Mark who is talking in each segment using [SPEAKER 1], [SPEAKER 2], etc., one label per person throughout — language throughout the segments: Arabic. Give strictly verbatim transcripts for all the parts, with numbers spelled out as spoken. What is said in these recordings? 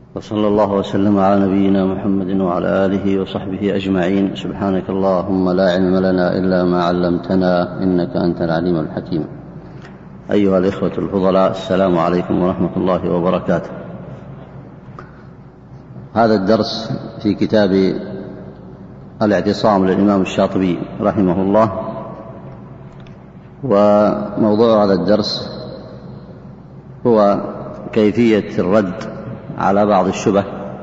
[SPEAKER 1] وصلى الله وسلم على نبينا محمد وعلى آله وصحبه أجمعين. سبحانك اللهم لا علم لنا إلا ما علمتنا إنك أنت العليم الحكيم. أيها الإخوة الفضلاء، السلام عليكم ورحمة الله وبركاته. هذا الدرس في كتاب الاعتصام للإمام الشاطبي رحمه الله، وموضوع هذا الدرس هو كيفية الرد على بعض الشبه،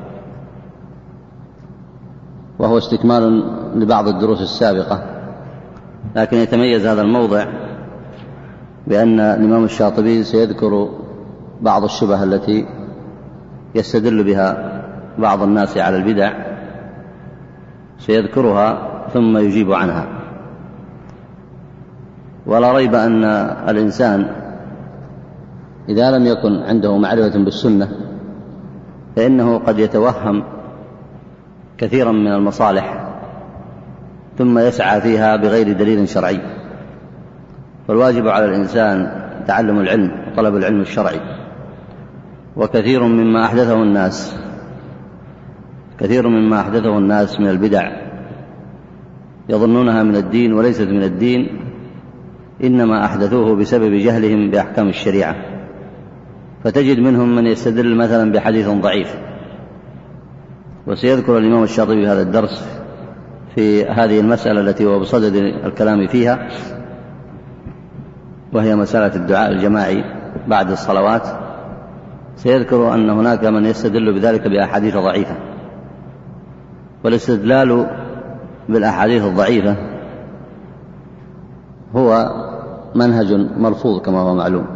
[SPEAKER 1] وهو استكمال لبعض الدروس السابقة، لكن يتميز هذا الموضع بأن الإمام الشاطبي سيذكر بعض الشبه التي يستدل بها بعض الناس على البدع، سيذكرها ثم يجيب عنها. ولا ريب أن الإنسان إذا لم يكن عنده معرفة بالسنة فإنه قد يتوهم كثيرا من المصالح ثم يسعى فيها بغير دليل شرعي. فالواجب على الإنسان تعلم العلم وطلب العلم الشرعي. وكثير مما أحدثه الناس كثير مما أحدثه الناس من البدع يظنونها من الدين وليست من الدين، إنما أحدثوه بسبب جهلهم بأحكام الشريعة. فتجد منهم من يستدل مثلا بحديث ضعيف، وسيذكر الإمام الشاطبي هذا الدرس في هذه المسألة التي هو بصدد الكلام فيها، وهي مسألة الدعاء الجماعي بعد الصلوات. سيذكر أن هناك من يستدل بذلك بأحاديث ضعيفة، والاستدلال بالأحاديث الضعيفة هو منهج مرفوض كما هو معلوم،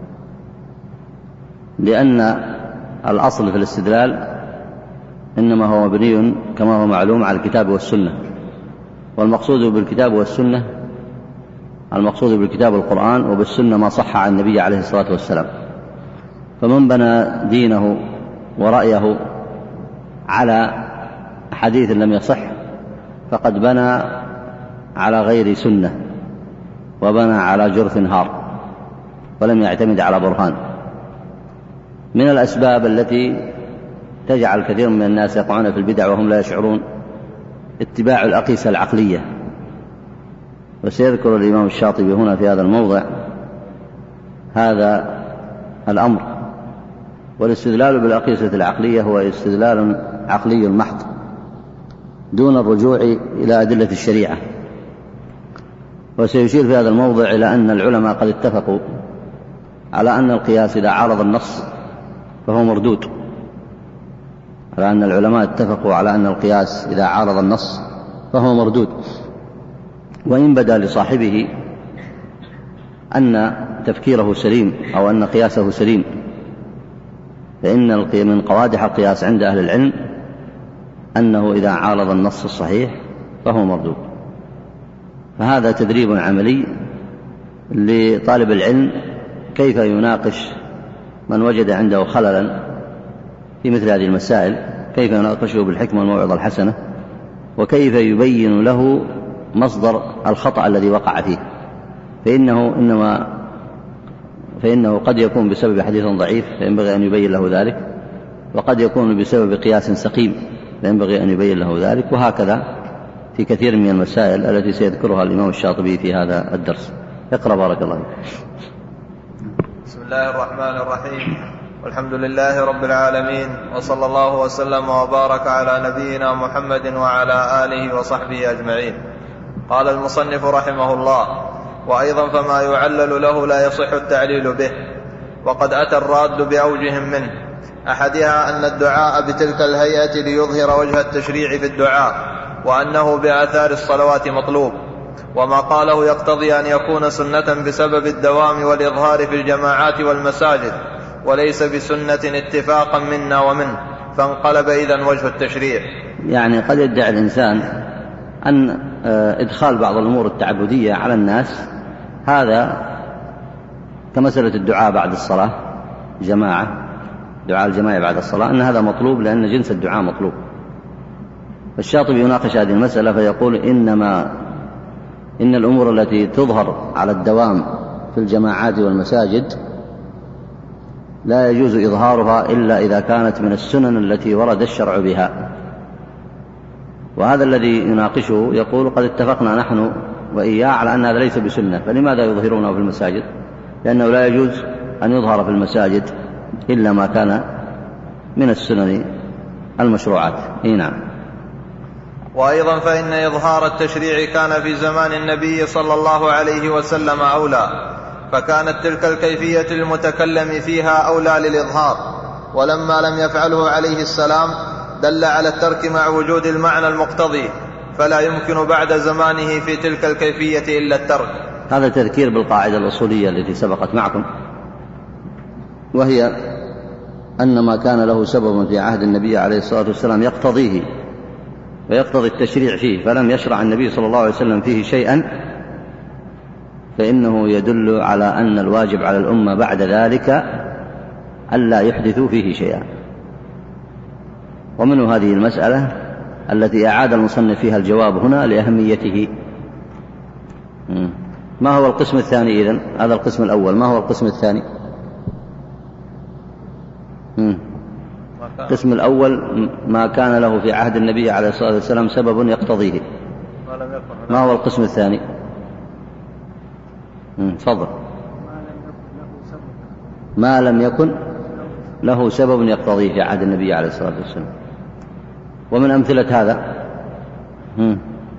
[SPEAKER 1] لأن الأصل في الاستدلال إنما هو مبني كما هو معلوم على الكتاب والسنة، والمقصود بالكتاب والسنة المقصود بالكتاب القرآن، وبالسنة ما صح عن النبي عليه الصلاة والسلام. فمن بنى دينه ورأيه على حديث لم يصح فقد بنى على غير سنة، وبنى على جرث هار، ولم يعتمد على برهان. من الأسباب التي تجعل كثير من الناس يقعون في البدع وهم لا يشعرون اتباع الأقيسة العقلية. وسيذكر الإمام الشاطبي هنا في هذا الموضع هذا الأمر. والاستدلال بالأقيسة العقلية هو استدلال عقلي محض دون الرجوع إلى أدلة الشريعة. وسيشير في هذا الموضع إلى أن العلماء قد اتفقوا على أن القياس إذا عارض النص فهو مردود، على أن العلماء اتفقوا على أن القياس إذا عارض النص فهو مردود. وإن بدا لصاحبه أن تفكيره سليم أو أن قياسه سليم، فإن من قوادح القياس عند أهل العلم أنه إذا عارض النص الصحيح فهو مردود. فهذا تدريب عملي لطالب العلم كيف يناقش من وجد عنده خللا في مثل هذه المسائل، كيف يناقشه بالحكمة والموعظة الحسنة، وكيف يبين له مصدر الخطأ الذي وقع فيه. فإنه إنما فإنه قد يكون بسبب حديث ضعيف فينبغي أن يبين له ذلك، وقد يكون بسبب قياس سقيم فينبغي أن يبين له ذلك، وهكذا في كثير من المسائل التي سيذكرها الإمام الشاطبي في هذا الدرس. اقرأ بارك الله فيك.
[SPEAKER 2] بسم الله الرحمن الرحيم، والحمد لله رب العالمين، وصلى الله وسلم وبارك على نبينا محمد وعلى آله وصحبه أجمعين. قال المصنف رحمه الله: وأيضا فما يعلل له لا يصح التعليل به. وقد أتى الراد بأوجه منه، أحدها أن الدعاء بتلك الهيئة ليظهر وجه التشريع في الدعاء، وأنه بآثار الصلوات مطلوب، وما قاله يقتضي أن يكون سنة بسبب الدوام والإظهار في الجماعات والمساجد، وليس بسنة اتفاقا منا ومنه، فانقلب إذن وجه التشريع.
[SPEAKER 1] يعني قد يدعي الإنسان أن إدخال بعض الأمور التعبدية على الناس هذا كمسألة الدعاء بعد الصلاة جماعة، دعاء الجماعة بعد الصلاة، أن هذا مطلوب لأن جنس الدعاء مطلوب. فالشاطبي يناقش هذه المسألة فيقول إنما إن الأمور التي تظهر على الدوام في الجماعات والمساجد لا يجوز إظهارها إلا إذا كانت من السنن التي ورد الشرع بها. وهذا الذي يناقشه يقول قد اتفقنا نحن وإياه على أن هذا ليس بسنة، فلماذا يظهرونه في المساجد؟ لأنه لا يجوز أن يظهر في المساجد إلا ما كان من السنن المشروعات. إيه نعم.
[SPEAKER 2] وأيضا فإن إظهار التشريع كان في زمان النبي صلى الله عليه وسلم أولى، فكانت تلك الكيفية المتكلم فيها أولى للإظهار، ولما لم يفعله عليه السلام دل على الترك مع وجود المعنى المقتضي، فلا يمكن بعد زمانه في تلك الكيفية إلا الترك.
[SPEAKER 1] هذا تذكير بالقاعدة الأصولية التي سبقت معكم، وهي أن ما كان له سبب في عهد النبي عليه الصلاة والسلام يقتضيه ويقتضي التشريع فيه، فلم يشرع النبي صلى الله عليه وسلم فيه شيئا، فإنه يدل على أن الواجب على الأمة بعد ذلك ألا يحدثوا فيه شيئا. ومنه هذه المسألة التي أعاد المصنف فيها الجواب هنا لأهميته. ما هو القسم الثاني إذن؟ هذا القسم الأول. ما هو القسم الثاني؟ القسم الأول ما كان له في عهد النبي عليه الصلاة والسلام سبب يقتضيه. ما هو القسم الثاني؟ تفضل. ما لم يكن له سبب يقتضيه في عهد النبي عليه الصلاة والسلام. ومن أمثلة هذا هم.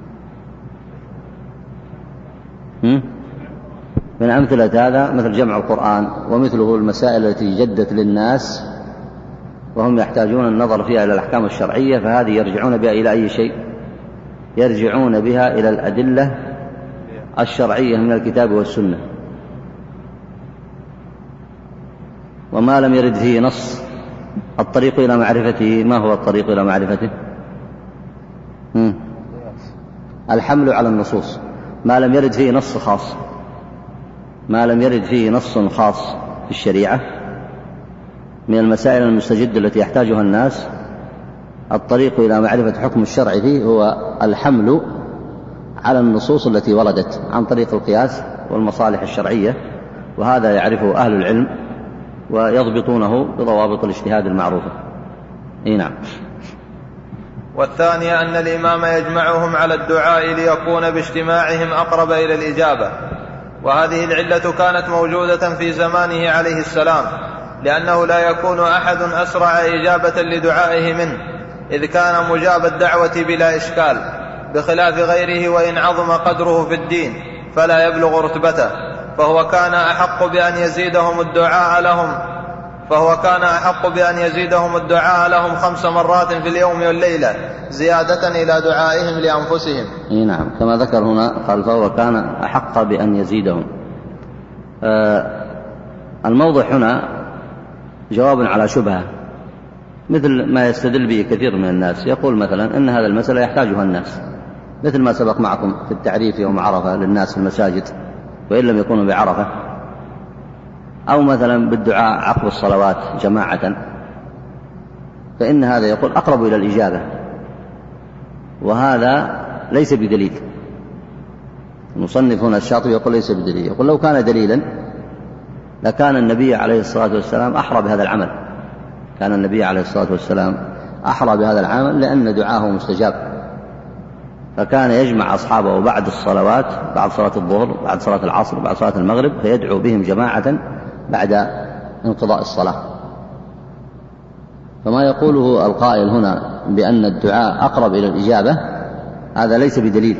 [SPEAKER 1] هم. من أمثلة هذا مثل جمع القرآن، ومثله المسائل التي جدت للناس وهم يحتاجون النظر فيها إلى الأحكام الشرعية، فهذه يرجعون بها إلى أي شيء؟ يرجعون بها إلى الأدلة الشرعية من الكتاب والسنة. وما لم يرد فيه نص، الطريق إلى معرفته ما هو الطريق إلى معرفته؟ هم. الحمل على النصوص. ما لم يرد فيه نص خاص، ما لم يرد فيه نص خاص في الشريعة من المسائل المستجدة التي يحتاجها الناس، الطريق إلى معرفة حكم الشرع فيه هو الحمل على النصوص التي وردت عن طريق القياس والمصالح الشرعية، وهذا يعرفه أهل العلم ويضبطونه بضوابط الاجتهاد المعروفة. إيه نعم.
[SPEAKER 2] والثانية أن الإمام يجمعهم على الدعاء ليكون باجتماعهم أقرب إلى الإجابة، وهذه العلة كانت موجودة في زمانه عليه السلام، لأنه لا يكون أحد أسرع إجابة لدعائه منه، إذ كان مجاب الدعوة بلا إشكال، بخلاف غيره وإن عظم قدره في الدين فلا يبلغ رتبته، فهو كان أحق بأن يزيدهم الدعاء لهم فهو كان أحق بأن يزيدهم الدعاء لهم خمس مرات في اليوم والليلة زيادة إلى دعائهم لأنفسهم.
[SPEAKER 1] إيه نعم، كما ذكر هنا قال فهو كان أحق بأن يزيدهم. آه الموضع هنا جواب على شبهة، مثل ما يستدل به كثير من الناس، يقول مثلا أن هذا المسألة يحتاجها الناس، مثل ما سبق معكم في التعريف يوم عرفة للناس في المساجد وإن لم يكونوا بعرفة، أو مثلا بالدعاء عقب الصلوات جماعة، فإن هذا يقول أقرب إلى الإجابة، وهذا ليس بدليل. المصنف هنا الشاطبي يقول ليس بدليل، يقول لو كان دليلا لكان النبي عليه الصلاة والسلام أحرى بهذا العمل، كان النبي عليه الصلاة والسلام أحرى بهذا العمل لأن دعاه مستجاب، فكان يجمع أصحابه بعد الصلوات، بعد صلاة الظهر، بعد صلاة العصر، بعد صلاة المغرب، فيدعو بهم جماعة بعد انقضاء الصلاة. فما يقوله القائل هنا بأن الدعاء أقرب إلى الإجابة هذا ليس بدليل.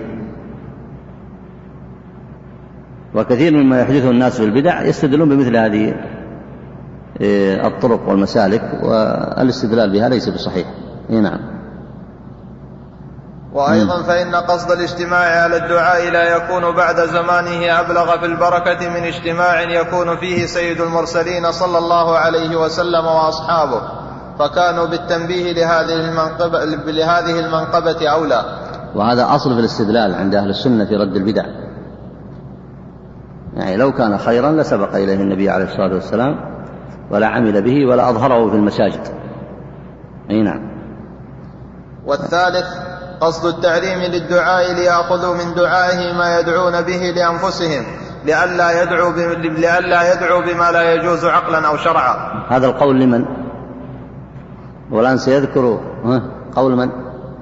[SPEAKER 1] وكثير مما يحدثه الناس في البدع يستدلون بمثل هذه الطرق والمسالك، والاستدلال بها ليس بصحيح. نعم.
[SPEAKER 2] وأيضا فإن قصد الاجتماع على الدعاء لا يكون بعد زمانه أبلغ في البركة من اجتماع يكون فيه سيد المرسلين صلى الله عليه وسلم وأصحابه، فكانوا بالتنبيه لهذه المنقبة, لهذه المنقبة أولى.
[SPEAKER 1] وهذا أصل في الاستدلال عند أهل السنة في رد البدع، يعني لو كان خيرا لسبق إليه النبي عليه الصلاة والسلام ولا عمل به ولا أظهره في المساجد. أي نعم.
[SPEAKER 2] والثالث قصد التعليم للدعاء ليأخذوا من دعائه ما يدعون به لأنفسهم، لئلا يدعو, لئلا يدعو بما لا يجوز عقلا أو شرعا.
[SPEAKER 1] هذا القول لمن؟ والآن سيذكر قول من؟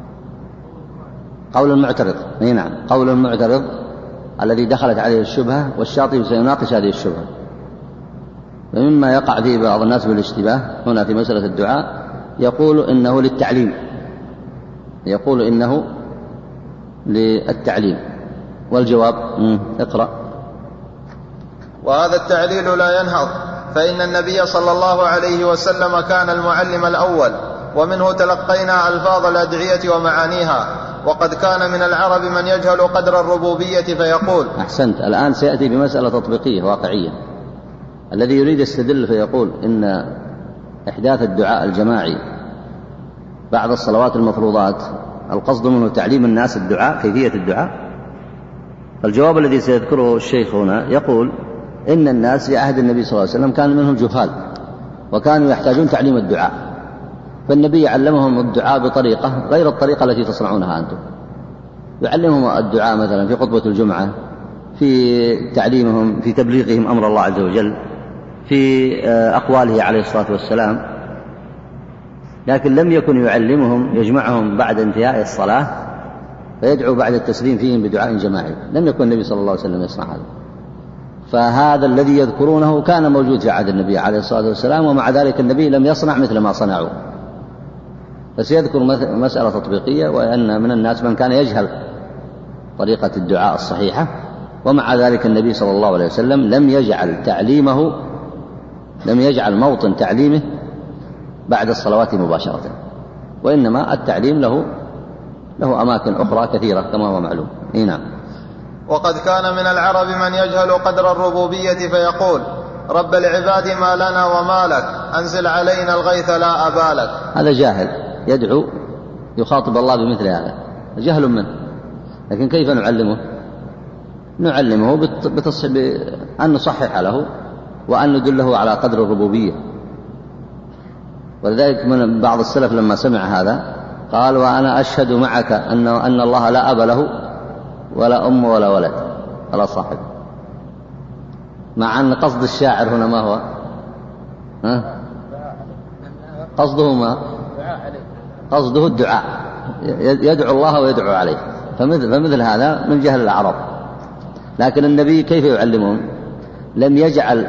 [SPEAKER 1] قول المعترض. نعم، قول المعترض الذي دخلت عليه الشبهة، والشاطبي سيناقش هذه الشبهة. ومما يقع فيه بعض الناس بالاشتباه هنا في مسألة الدعاء، يقول إنه للتعليم، يقول إنه للتعليم. والجواب اقرأ.
[SPEAKER 2] وهذا التعليل لا ينهض، فإن النبي صلى الله عليه وسلم كان المعلم الأول، ومنه تلقينا ألفاظ الأدعية ومعانيها. وقد كان من العرب من يجهل قدر الربوبية فيقول.
[SPEAKER 1] أحسنت. الآن سيأتي بمسألة تطبيقية واقعية. الذي يريد يستدل فيقول إن إحداث الدعاء الجماعي بعد الصلوات المفروضات القصد منه تعليم الناس الدعاء، كيفية الدعاء. فالجواب الذي سيذكره الشيخ هنا يقول إن الناس في عهد النبي صلى الله عليه وسلم كان منهم جهال، وكانوا يحتاجون تعليم الدعاء، فالنبي علمهم الدعاء بطريقة غير الطريقة التي تصنعونها أنتم. يعلمهم الدعاء مثلا في خطبة الجمعة، في تعليمهم، في تبليغهم أمر الله عز وجل، في أقواله عليه الصلاة والسلام، لكن لم يكن يعلمهم يجمعهم بعد انتهاء الصلاة فيدعو بعد التسليم فيهم بدعاء جماعي. لم يكن النبي صلى الله عليه وسلم يصنع هذا. فهذا الذي يذكرونه كان موجود في عهد النبي عليه الصلاة والسلام، ومع ذلك النبي لم يصنع مثل ما صنعوا. فسيذكر مسألة تطبيقية، وأن من الناس من كان يجهل طريقة الدعاء الصحيحة، ومع ذلك النبي صلى الله عليه وسلم لم يجعل تعليمه لم يجعل موطن تعليمه بعد الصلوات مباشرة، وإنما التعليم له له أماكن أخرى كثيرة كما هو معلوم. نعم.
[SPEAKER 2] وقد كان من العرب من يجهل قدر الربوبية فيقول: رب العباد ما لنا وما لك، أنزل علينا الغيث لا أبالك.
[SPEAKER 1] هذا جاهل يدعو يخاطب الله بمثل هذا، جهل منه. لكن كيف نعلمه؟ نعلمه بتص... بأن نصحح له وأن ندله على قدر الربوبية. ولذلك من بعض السلف لما سمع هذا قال: وأنا أشهد معك أن, أن الله لا أب له ولا أم ولا ولد ولا صاحب. مع أن قصد الشاعر هنا ما هو؟ ها؟ قصده ما؟ قصده الدعاء، يدعو الله ويدعو عليه. فمثل, فمثل هذا من جهل العرب. لكن النبي كيف يعلمهم؟ لم يجعل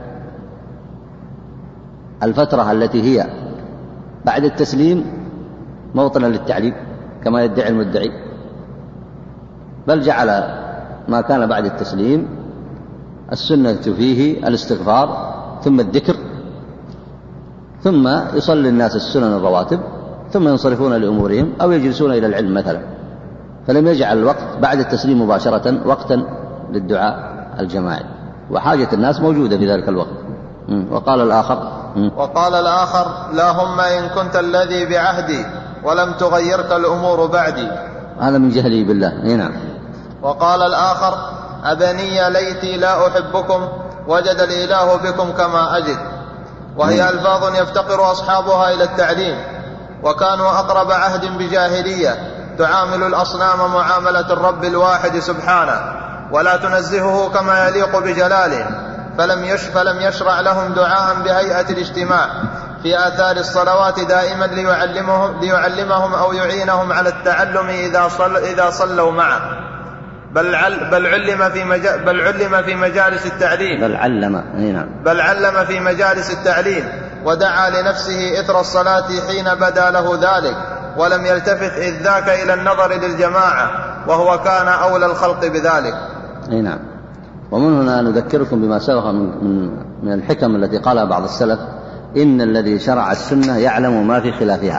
[SPEAKER 1] الفترة التي هي بعد التسليم موطنا للتعليم كما يدعي المدعي، بل جعل ما كان بعد التسليم السنة فيه الاستغفار ثم الذكر، ثم يصلي الناس السنن الرواتب، ثم ينصرفون لأمورهم أو يجلسون إلى العلم مثلا. فلم يجعل الوقت بعد التسليم مباشرة وقتا للدعاء الجماعي، وحاجة الناس موجودة في ذلك الوقت. وقال الآخر
[SPEAKER 2] وقال الآخر: لا هم إن كنت الذي بعهدي ولم تغيرك الأمور بعدي.
[SPEAKER 1] هذا من جهلي بالله. نعم.
[SPEAKER 2] وقال الآخر: أبني ليتي لا أحبكم وجد الإله بكم كما أجد. وهي ألفاظ يفتقر أصحابها إلى التعليم، وكانوا أقرب عهد بجاهلية تعامل الأصنام معاملة الرب الواحد سبحانه، ولا تنزهه كما يليق بجلاله. فلم, يش فلم يشرع لهم دعاء بهيئة الاجتماع في آثار الصلوات دائما ليعلمهم, ليعلمهم أو يعينهم على التعلم إذا, صل إذا صلوا معه، بل, عل بل, علم في مجا بل علم في مجالس التعليم
[SPEAKER 1] بل علم نعم
[SPEAKER 2] بل علم في مجالس التعليم ودعا لنفسه إثر الصلاة حين بدا له ذلك، ولم يلتفت إذ ذاك إلى النظر للجماعة، وهو كان أولى الخلق بذلك.
[SPEAKER 1] نعم. ومن هنا نذكركم بما سبق من, من, من الحكم التي قالها بعض السلف: إن الذي شرع السنة يعلم ما في خلافها.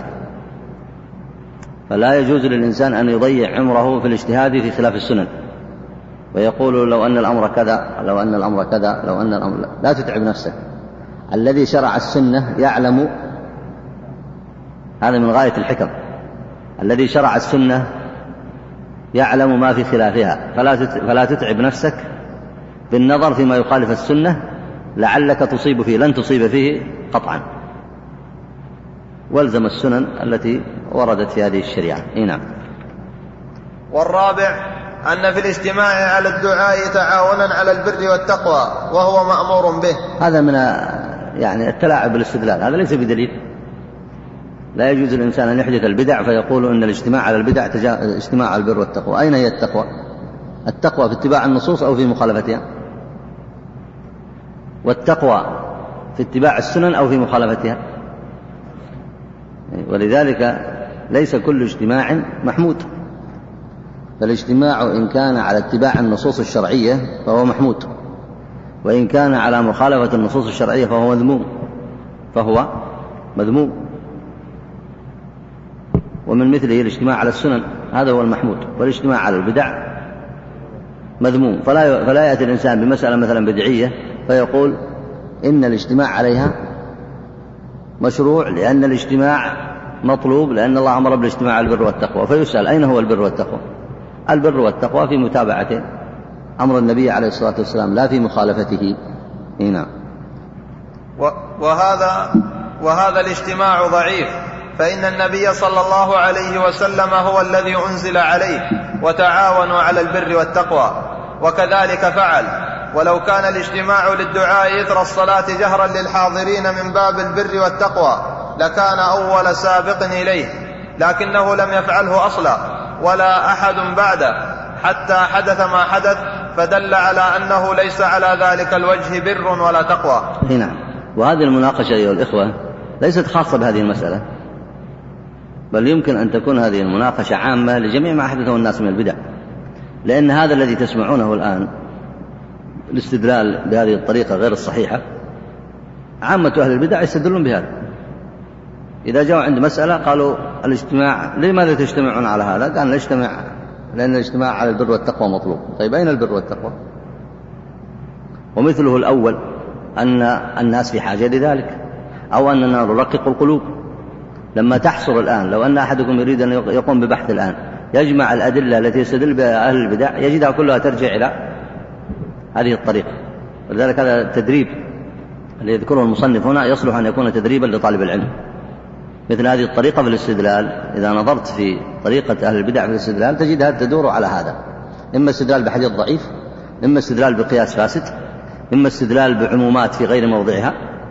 [SPEAKER 1] فلا يجوز للإنسان أن يضيع عمره في الاجتهاد في خلاف السنن ويقول لو أن الأمر كذا لو أن الأمر كذا لو أن الأمر. لا تتعب نفسك. الذي شرع السنة يعلم، هذا من غاية الحكم، الذي شرع السنة يعلم ما في خلافها، فلا تتعب نفسك بالنظر فيما يخالف السنة لعلك تصيب فيه، لن تصيب فيه قطعا. والزم السنن التي وردت في هذه الشريعة. نعم.
[SPEAKER 2] والرابع أن في الاجتماع على الدعاء تعاونا على البر والتقوى وهو مأمور به.
[SPEAKER 1] هذا من يعني التلاعب بالاستدلال، هذا ليس بدليل. لا يجوز الإنسان أن يحدث البدع فيقول أن الاجتماع على البدع اجتماع على البر والتقوى. أين هي التقوى؟ التقوى في اتباع النصوص أو في مخالفتها؟ والتقوى في اتباع السنن أو في مخالفتها؟ ولذلك ليس كل اجتماع محمود، فالاجتماع إن كان على اتباع النصوص الشرعية فهو محمود، وإن كان على مخالفة النصوص الشرعية فهو مذموم فهو مذموم. ومن مثله الاجتماع على السنن هذا هو المحمود، والاجتماع على البدع مذموم. فلا فلا يأتي الإنسان بمسألة مثلا بدعية فيقول إن الاجتماع عليها مشروع لأن الاجتماع مطلوب لأن الله أمر بالاجتماع على البر والتقوى، فيسأل أين هو البر والتقوى؟ البر والتقوى في متابعة أمر النبي عليه الصلاة والسلام لا في مخالفته. هنا
[SPEAKER 2] وهذا وهذا الاجتماع ضعيف، فإن النبي صلى الله عليه وسلم هو الذي أنزل عليه وتعاونوا على البر والتقوى، وكذلك فعل. ولو كان الاجتماع للدعاء إثر الصلاة جهرا للحاضرين من باب البر والتقوى لكان أول سابق إليه، لكنه لم يفعله أصلا ولا أحد بعده حتى حدث ما حدث، فدل على أنه ليس على ذلك الوجه بر ولا تقوى.
[SPEAKER 1] هنا وهذه المناقشة أيها الإخوة ليست خاصة بهذه المسألة، بل يمكن أن تكون هذه المناقشة عامة لجميع ما أحدثه الناس من البدع، لأن هذا الذي تسمعونه الآن الاستدلال بهذه الطريقة غير الصحيحة عامة أهل البدع يستدلون بهذا. إذا جاءوا عند مسألة قالوا الاجتماع، لماذا تجتمعون على هذا؟ قال نجتمع لأن الاجتماع على البر والتقوى مطلوب. طيب أين البر والتقوى؟ ومثله الأول أن الناس في حاجة لذلك، أو أننا نرقق القلوب. لما تحصر الآن، لو أن أحدكم يريد أن يقوم ببحث الآن يجمع الأدلة التي يستدل بها أهل البدع يجدها كلها ترجع إلى هذه الطريقة. ولذلك هذا التدريب الذي يذكره المصنف هنا يصلح أن يكون تدريبا لطالب العلم. مثل هذه الطريقة في الاستدلال إذا نظرت في طريقة أهل البدع في الاستدلال تجدها تدور على هذا، إما استدلال بحديث ضعيف، إما استدلال بقياس فاسد، إما استدلال بعمومات في غير موضعها،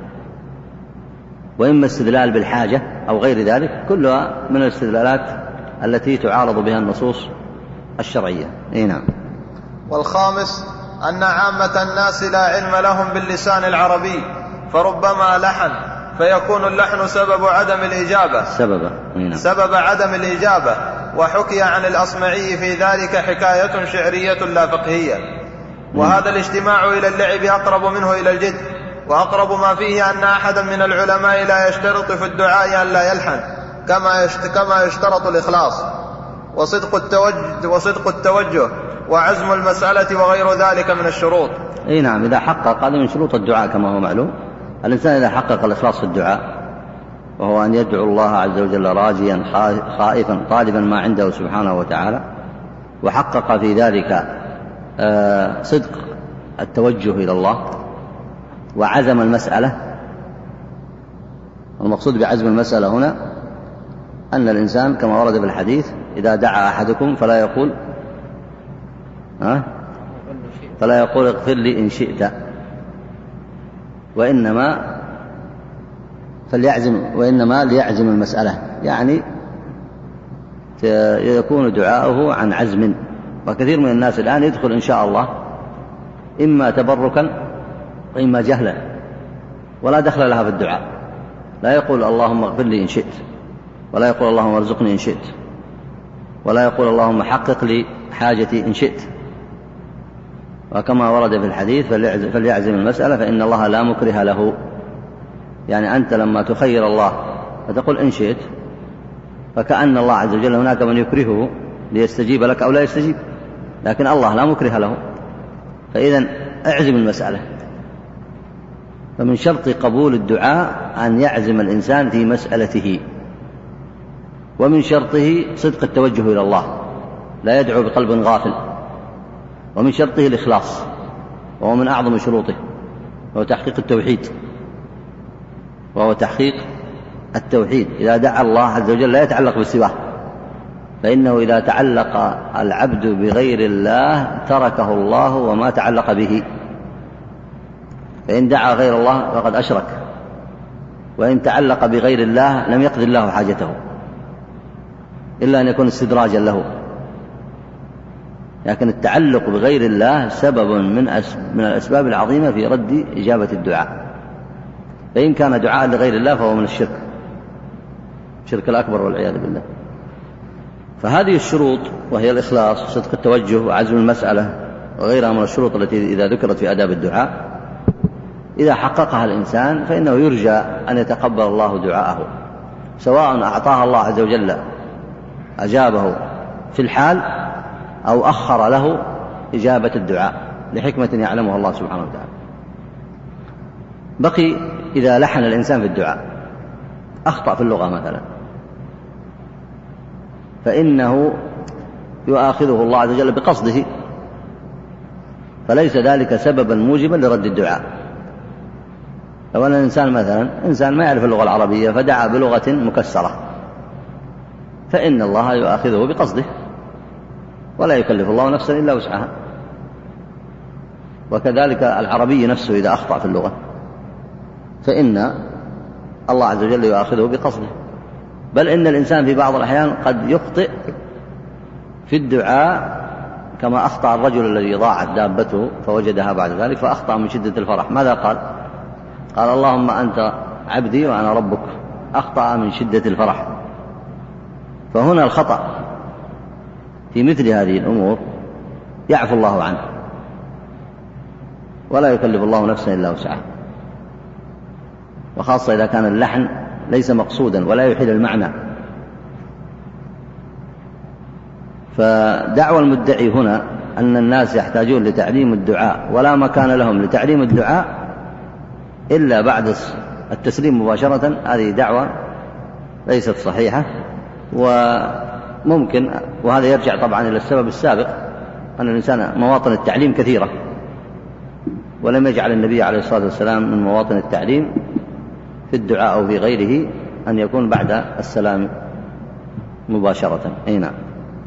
[SPEAKER 1] وإما استدلال بالحاجة أو غير ذلك، كلها من الاستدلالات التي تعارض بها النصوص الشرعية. إيه نعم.
[SPEAKER 2] والخامس أن عامة الناس لا علم لهم باللسان العربي، فربما لحن فيكون اللحن سبب عدم الإجابة
[SPEAKER 1] سبب, نعم.
[SPEAKER 2] سبب عدم الإجابة. وحكي عن الأصمعي في ذلك حكاية شعرية لا فقهية. وهذا الاجتماع إلى اللعب أقرب منه إلى الجد، وأقرب ما فيه أن أحدا من العلماء لا يشترط في الدعاء أن لا يلحن، كما كما يشترط الإخلاص وصدق التوجه, وصدق التوجه وعزم المسألة وغير ذلك من الشروط.
[SPEAKER 1] أي نعم، إذا حقق، هذا من شروط الدعاء كما هو معلوم. الإنسان إذا حقق الإخلاص في الدعاء، وهو أن يدعو الله عز وجل راجيا خائفا طالبا ما عنده سبحانه وتعالى، وحقق في ذلك صدق التوجه إلى الله وعزم المسألة. المقصود بعزم المسألة هنا أن الإنسان كما ورد في الحديث إذا دعا أحدكم فلا يقول ها فلا يقول اغفر لي إن شئت، وإنما فليعزم وإنما ليعزم المسألة، يعني يكون دعاؤه عن عزم. وكثير من الناس الآن يدخل إن شاء الله إما تبركا وإما جهلا، ولا دخل لها في الدعاء. لا يقول اللهم اغفر لي إن شئت، ولا يقول اللهم ارزقني إن شئت، ولا يقول اللهم حقق لي حاجتي إن شئت. وكما ورد في الحديث فليعزم المسألة فإن الله لا مكره له. يعني أنت لما تخير الله فتقول إن شئت، فكأن الله عز وجل هناك من يكرهه ليستجيب لك أو لا يستجيب، لكن الله لا مكره له. فإذا اعزم المسألة. فمن شرط قبول الدعاء أن يعزم الإنسان في مسألته، ومن شرطه صدق التوجه إلى الله، لا يدعو بقلب غافل. ومن شرطه الإخلاص، وهو من أعظم شروطه، وهو تحقيق التوحيد وهو تحقيق التوحيد. إذا دعا الله عز وجل لا يتعلق بالسواه، فإنه إذا تعلق العبد بغير الله تركه الله وما تعلق به، فإن دعا غير الله فقد أشرك، وإن تعلق بغير الله لم يقضي الله حاجته إلا أن يكون استدراجا له. لكن التعلق بغير الله سبب من من الأسباب العظيمة في رد إجابة الدعاء، فإن كان دعاء لغير الله فهو من الشرك، الشرك الأكبر والعياذ بالله. فهذه الشروط وهي الإخلاص وصدق التوجه وعزم المسألة وغيرها من الشروط التي إذا ذكرت في آداب الدعاء إذا حققها الإنسان فإنه يرجى أن يتقبل الله دعاءه، سواء أعطاها الله عز وجل أجابه في الحال أو أخر له إجابة الدعاء لحكمة يعلمها الله سبحانه وتعالى. بقي إذا لحن الإنسان في الدعاء، أخطأ في اللغة مثلا، فإنه يؤاخذه الله عز وجل بقصده، فليس ذلك سببا موجبا لرد الدعاء. لو أن الإنسان مثلا إنسان ما يعرف اللغة العربية فدعا بلغة مكسرة فإن الله يؤاخذه بقصده، ولا يكلف الله نفسا إلا وسعها. وكذلك العربي نفسه إذا أخطأ في اللغة فإن الله عز وجل يؤاخذه بقصده. بل إن الإنسان في بعض الأحيان قد يخطئ في الدعاء، كما أخطأ الرجل الذي ضاعت دابته فوجدها بعد ذلك فأخطأ من شدة الفرح. ماذا قال؟ قال اللهم أنت عبدي وأنا ربك، أخطأ من شدة الفرح. فهنا الخطأ في مثل هذه الأمور يعفو الله عنه، ولا يكلف الله نفسا إلا وسعها، وخاصة إذا كان اللحن ليس مقصودا ولا يحيل المعنى. فدعوى المدعي هنا أن الناس يحتاجون لتعليم الدعاء ولا مكان لهم لتعليم الدعاء إلا بعد التسليم مباشرة، هذه دعوة ليست صحيحة. وممكن، وهذا يرجع طبعا إلى السبب السابق، أن الإنسان مواطن التعليم كثيرة، ولم يجعل النبي عليه الصلاة والسلام من مواطن التعليم في الدعاء أو في غيره أن يكون بعد السلام مباشرة. أي نعم.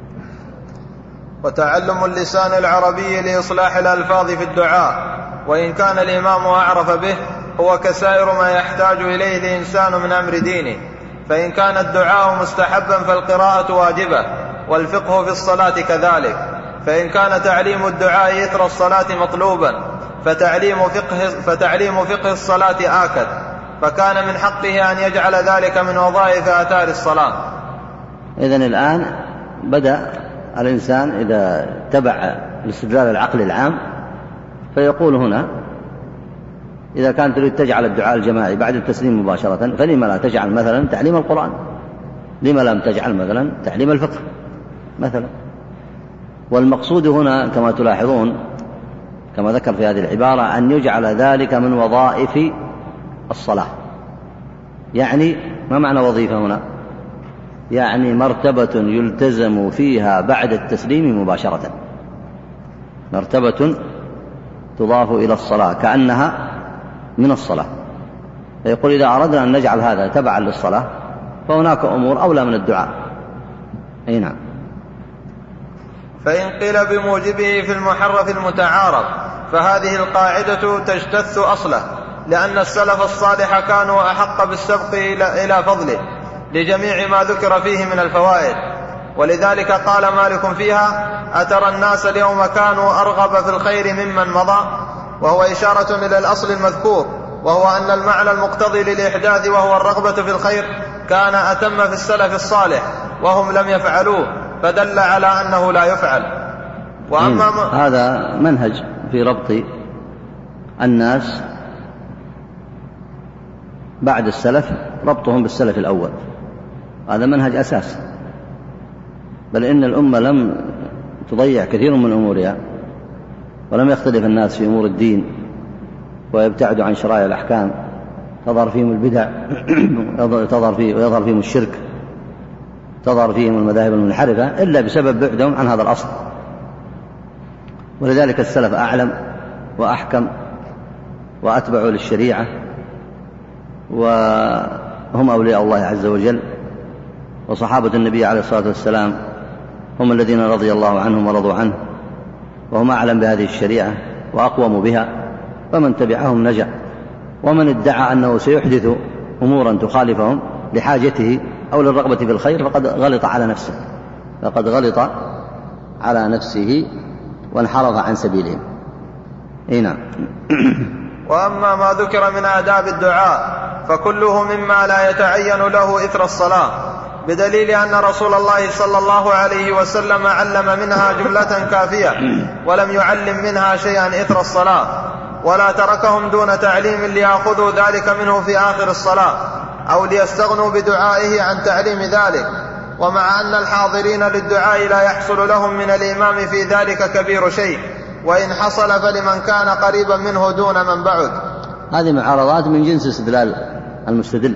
[SPEAKER 2] وتعلم اللسان العربي لإصلاح الألفاظ في الدعاء، وإن كان الإمام أعرف به، هو كسائر ما يحتاج إليه الإنسان من أمر دينه. فإن كان الدعاء مستحبا فالقراءة واجبة، والفقه في الصلاة كذلك. فإن كان تعليم الدعاء إثر الصلاة مطلوبا فتعليم فقه, فتعليم فقه الصلاة آكد، فكان من حقه أن يجعل ذلك من وظائف آثار الصلاة.
[SPEAKER 1] إذن الآن بدأ الإنسان إذا تبع الاستدلال العقل العام فيقول هنا إذا كانت تريد تجعل الدعاء الجماعي بعد التسليم مباشرة فلما لا تجعل مثلا تعليم القرآن، لما لم تجعل مثلا تعليم الفقه مثلا. والمقصود هنا كما تلاحظون كما ذكر في هذه العبارة أن يجعل ذلك من وظائف الصلاة. يعني ما معنى وظيفة هنا؟ يعني مرتبة يلتزم فيها بعد التسليم مباشرة، مرتبة تضاف إلى الصلاة كأنها من الصلاة. فيقول إذا أردنا أن نجعل هذا تبعا للصلاة فهناك أمور أولى من الدعاء. أي نعم.
[SPEAKER 2] فإن قيل بموجبه في المحرف المتعارض فهذه القاعدة تجتث أصله، لأن السلف الصالح كانوا أحق بالسبق إلى فضله لجميع ما ذكر فيه من الفوائد. ولذلك قال مالك فيها: أترى الناس اليوم كانوا أرغب في الخير ممن مضى، وهو إشارة إلى الأصل المذكور، وهو أن المعنى المقتضي للإحداث وهو الرغبة في الخير كان أتم في السلف الصالح وهم لم يفعلوه، فدل على أنه لا يفعل.
[SPEAKER 1] وأما م... هذا منهج في ربط الناس بعد السلف، ربطهم بالسلف الأول، هذا منهج أساس. بل إن الأمة لم تضيع كثير من أمورها، ولم يختلف الناس في أمور الدين ويبتعدوا عن شرائع الأحكام، تظهر فيهم البدع تظهر فيه ويظهر فيهم الشرك، تظهر فيهم المذاهب المنحرفة، إلا بسبب بعدهم عن هذا الأصل. ولذلك السلف أعلم وأحكم وأتبع للشريعة، وهم أولياء الله عز وجل، وصحابة النبي عليه الصلاة والسلام هم الذين رضي الله عنهم ورضوا عنه، وهم أعلم بهذه الشريعة وأقوم بها، فمن تبعهم نجا. ومن ادعى أنه سيحدث أمورا تخالفهم لحاجته أو للرغبة في الخير فقد غلط على نفسه فقد غلط على نفسه وانحرف عن سبيلهم. إيه نعم.
[SPEAKER 2] وأما ما ذكر من آداب الدعاء فكله مما لا يتعين له إثر الصلاة، بدليل أن رسول الله صلى الله عليه وسلم علم منها جملة كافية ولم يعلم منها شيئا إثر الصلاة، ولا تركهم دون تعليم ليأخذوا ذلك منه في آخر الصلاة أو ليستغنوا بدعائه عن تعليم ذلك. ومع أن الحاضرين للدعاء لا يحصل لهم من الإمام في ذلك كبير شيء، وإن حصل فلمن كان قريبا منه دون من بعد.
[SPEAKER 1] هذه معارضات من جنس استدلال المستدل،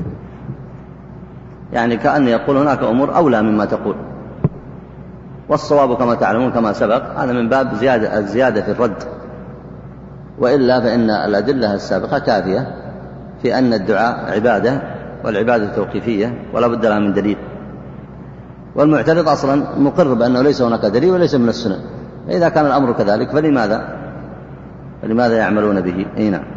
[SPEAKER 1] يعني كأن يقول هناك أمور أولى مما تقول، والصواب كما تعلمون كما سبق هذا من باب زيادة الزيادة في الرد، وإلا فإن الأدلة السابقة كافية في أن الدعاء عبادة، والعبادة توقيفية ولا بد لها من دليل. والمعترض أصلا مقر بأنه ليس هناك دليل وليس من السنة، إذا كان الأمر كذلك فلماذا فلماذا يعملون به؟ أي نعم.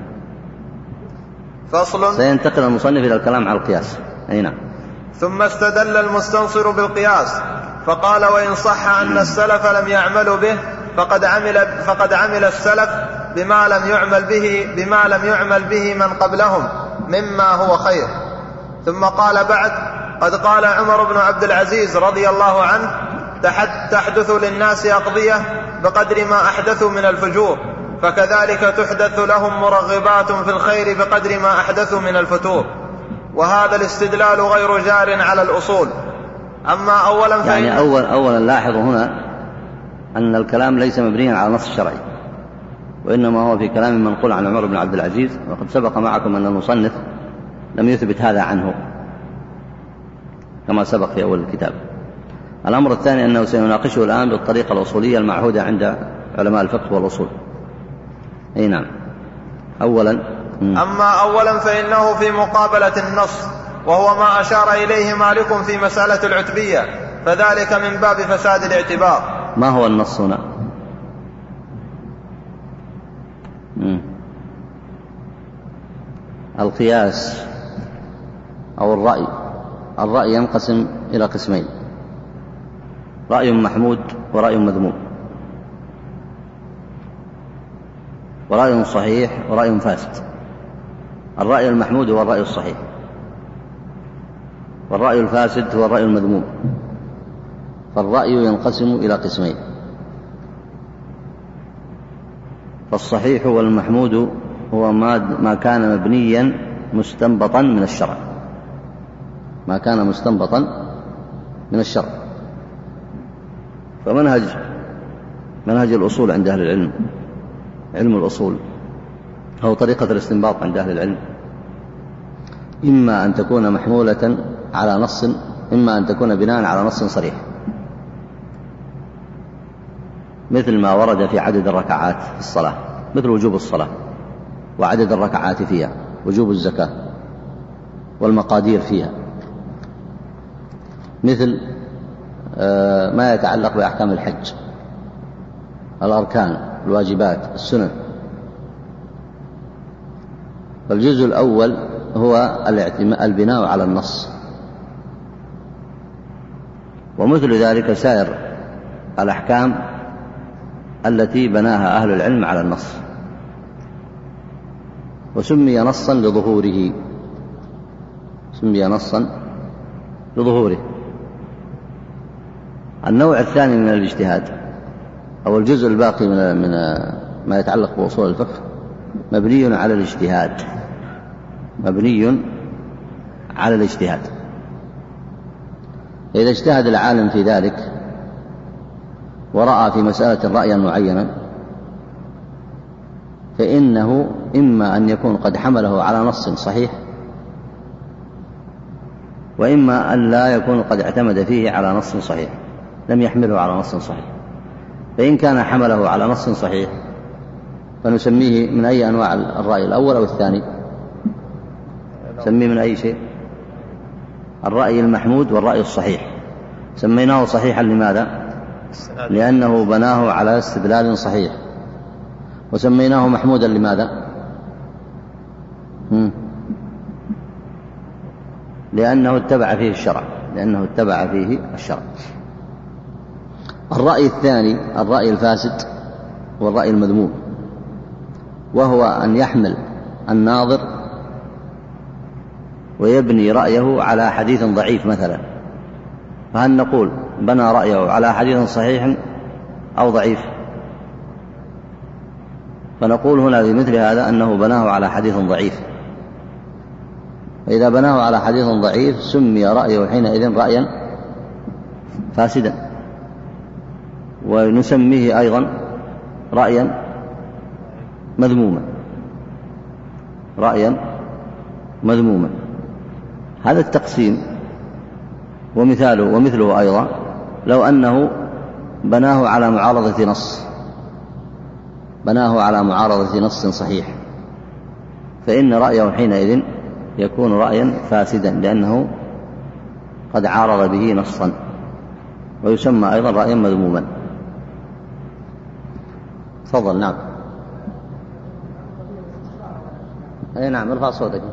[SPEAKER 2] فصل.
[SPEAKER 1] سينتقل المصنف إلى الكلام على القياس. أي نعم.
[SPEAKER 2] ثم استدل المستنصر بالقياس فقال: وإن صح أن السلف لم يعملوا به فقد عمل فقد عمل السلف بما لم يعمل به بما لم يعمل به من قبلهم مما هو خير. ثم قال بعد: قد قال عمر بن عبد العزيز رضي الله عنه: تحدث للناس أقضية بقدر ما أحدثوا من الفجور، فكذلك تحدث لهم مرغبات في الخير بقدر ما أحدثوا من الفتور. وهذا الاستدلال غير جار على الأصول. أما أولا
[SPEAKER 1] يعني أول أولا لاحظوا هنا أن الكلام ليس مبنيا على نص شرعي، وإنما هو في كلام منقول عن عمر بن عبد العزيز، وقد سبق معكم أن المصنف لم يثبت هذا عنه كما سبق في أول الكتاب. الأمر الثاني أنه سيناقشه الآن بالطريقة الأصولية المعهودة عند علماء الفقه والأصول. أي نعم. أولا
[SPEAKER 2] أما أولا فإنه في مقابلة النص، وهو ما أشار إليه مالك في مسألة العتبية، فذلك من باب فساد الاعتبار.
[SPEAKER 1] ما هو النص هنا؟ مم. القياس أو الرأي. الرأي ينقسم إلى قسمين: رأي محمود ورأي مذموم، ورأي صحيح ورأي فاسد. الرأي المحمود هو الرأي الصحيح، والرأي الفاسد هو الرأي المذموم. فالرأي ينقسم إلى قسمين: فالصحيح والمحمود هو ما كان مبنيا مستنبطا من الشرع، ما كان مستنبطا من الشرع. فمنهج منهج الأصول عند أهل العلم، علم الأصول أو طريقة الاستنباط عند أهل العلم، إما أن تكون محمولة على نص، إما أن تكون بناء على نص صريح، مثل ما ورد في عدد الركعات في الصلاة، مثل وجوب الصلاة وعدد الركعات فيها، وجوب الزكاة والمقادير فيها، مثل ما يتعلق بأحكام الحج، الأركان، الواجبات، السنن. فالجزء الأول هو البناء على النص، ومثل ذلك سائر الأحكام التي بناها أهل العلم على النص، وسمي نصا لظهوره سمي نصا لظهوره. النوع الثاني من الاجتهاد أو الجزء الباقي من من ما يتعلق بأصول الفقه مبني على الاجتهاد مبني على الاجتهاد. إذا اجتهد العالم في ذلك ورأى في مسألة رأيا معينا، فإنه إما أن يكون قد حمله على نص صحيح، وإما أن لا يكون قد اعتمد فيه على نص صحيح، لم يحمله على نص صحيح. فإن كان حمله على نص صحيح فنسميه من أي أنواع الرأي، الأول أو الثاني؟ نسميه من أي شيء؟ الرأي المحمود والرأي الصحيح. سميناه صحيحا لماذا؟ لأنه بناه على استدلال صحيح. وسميناه محمودا لماذا؟ هم. لأنه اتبع فيه الشرع لأنه اتبع فيه الشرع. الرأي الثاني الرأي الفاسد والرأي المذموم، وهو أن يحمل الناظر ويبني رأيه على حديث ضعيف مثلا، فهل نقول بنى رأيه على حديث صحيح أو ضعيف؟ فنقول هنا في مثل هذا أنه بناه على حديث ضعيف، فإذا بناه على حديث ضعيف سمي رأيه حينئذ رأيا فاسدا، ونسميه أيضا رأيا مذموما رأيا مذموما. هذا التقسيم ومثاله ومثله أيضا لو أنه بناه على معارضة نص بناه على معارضة نص صحيح، فإن رأيه حينئذ يكون رأيا فاسدا لأنه قد عارض به نصا، ويسمى أيضا رأيا مذموما. تفضل. نعم. أي نعم، ارفع صوتك.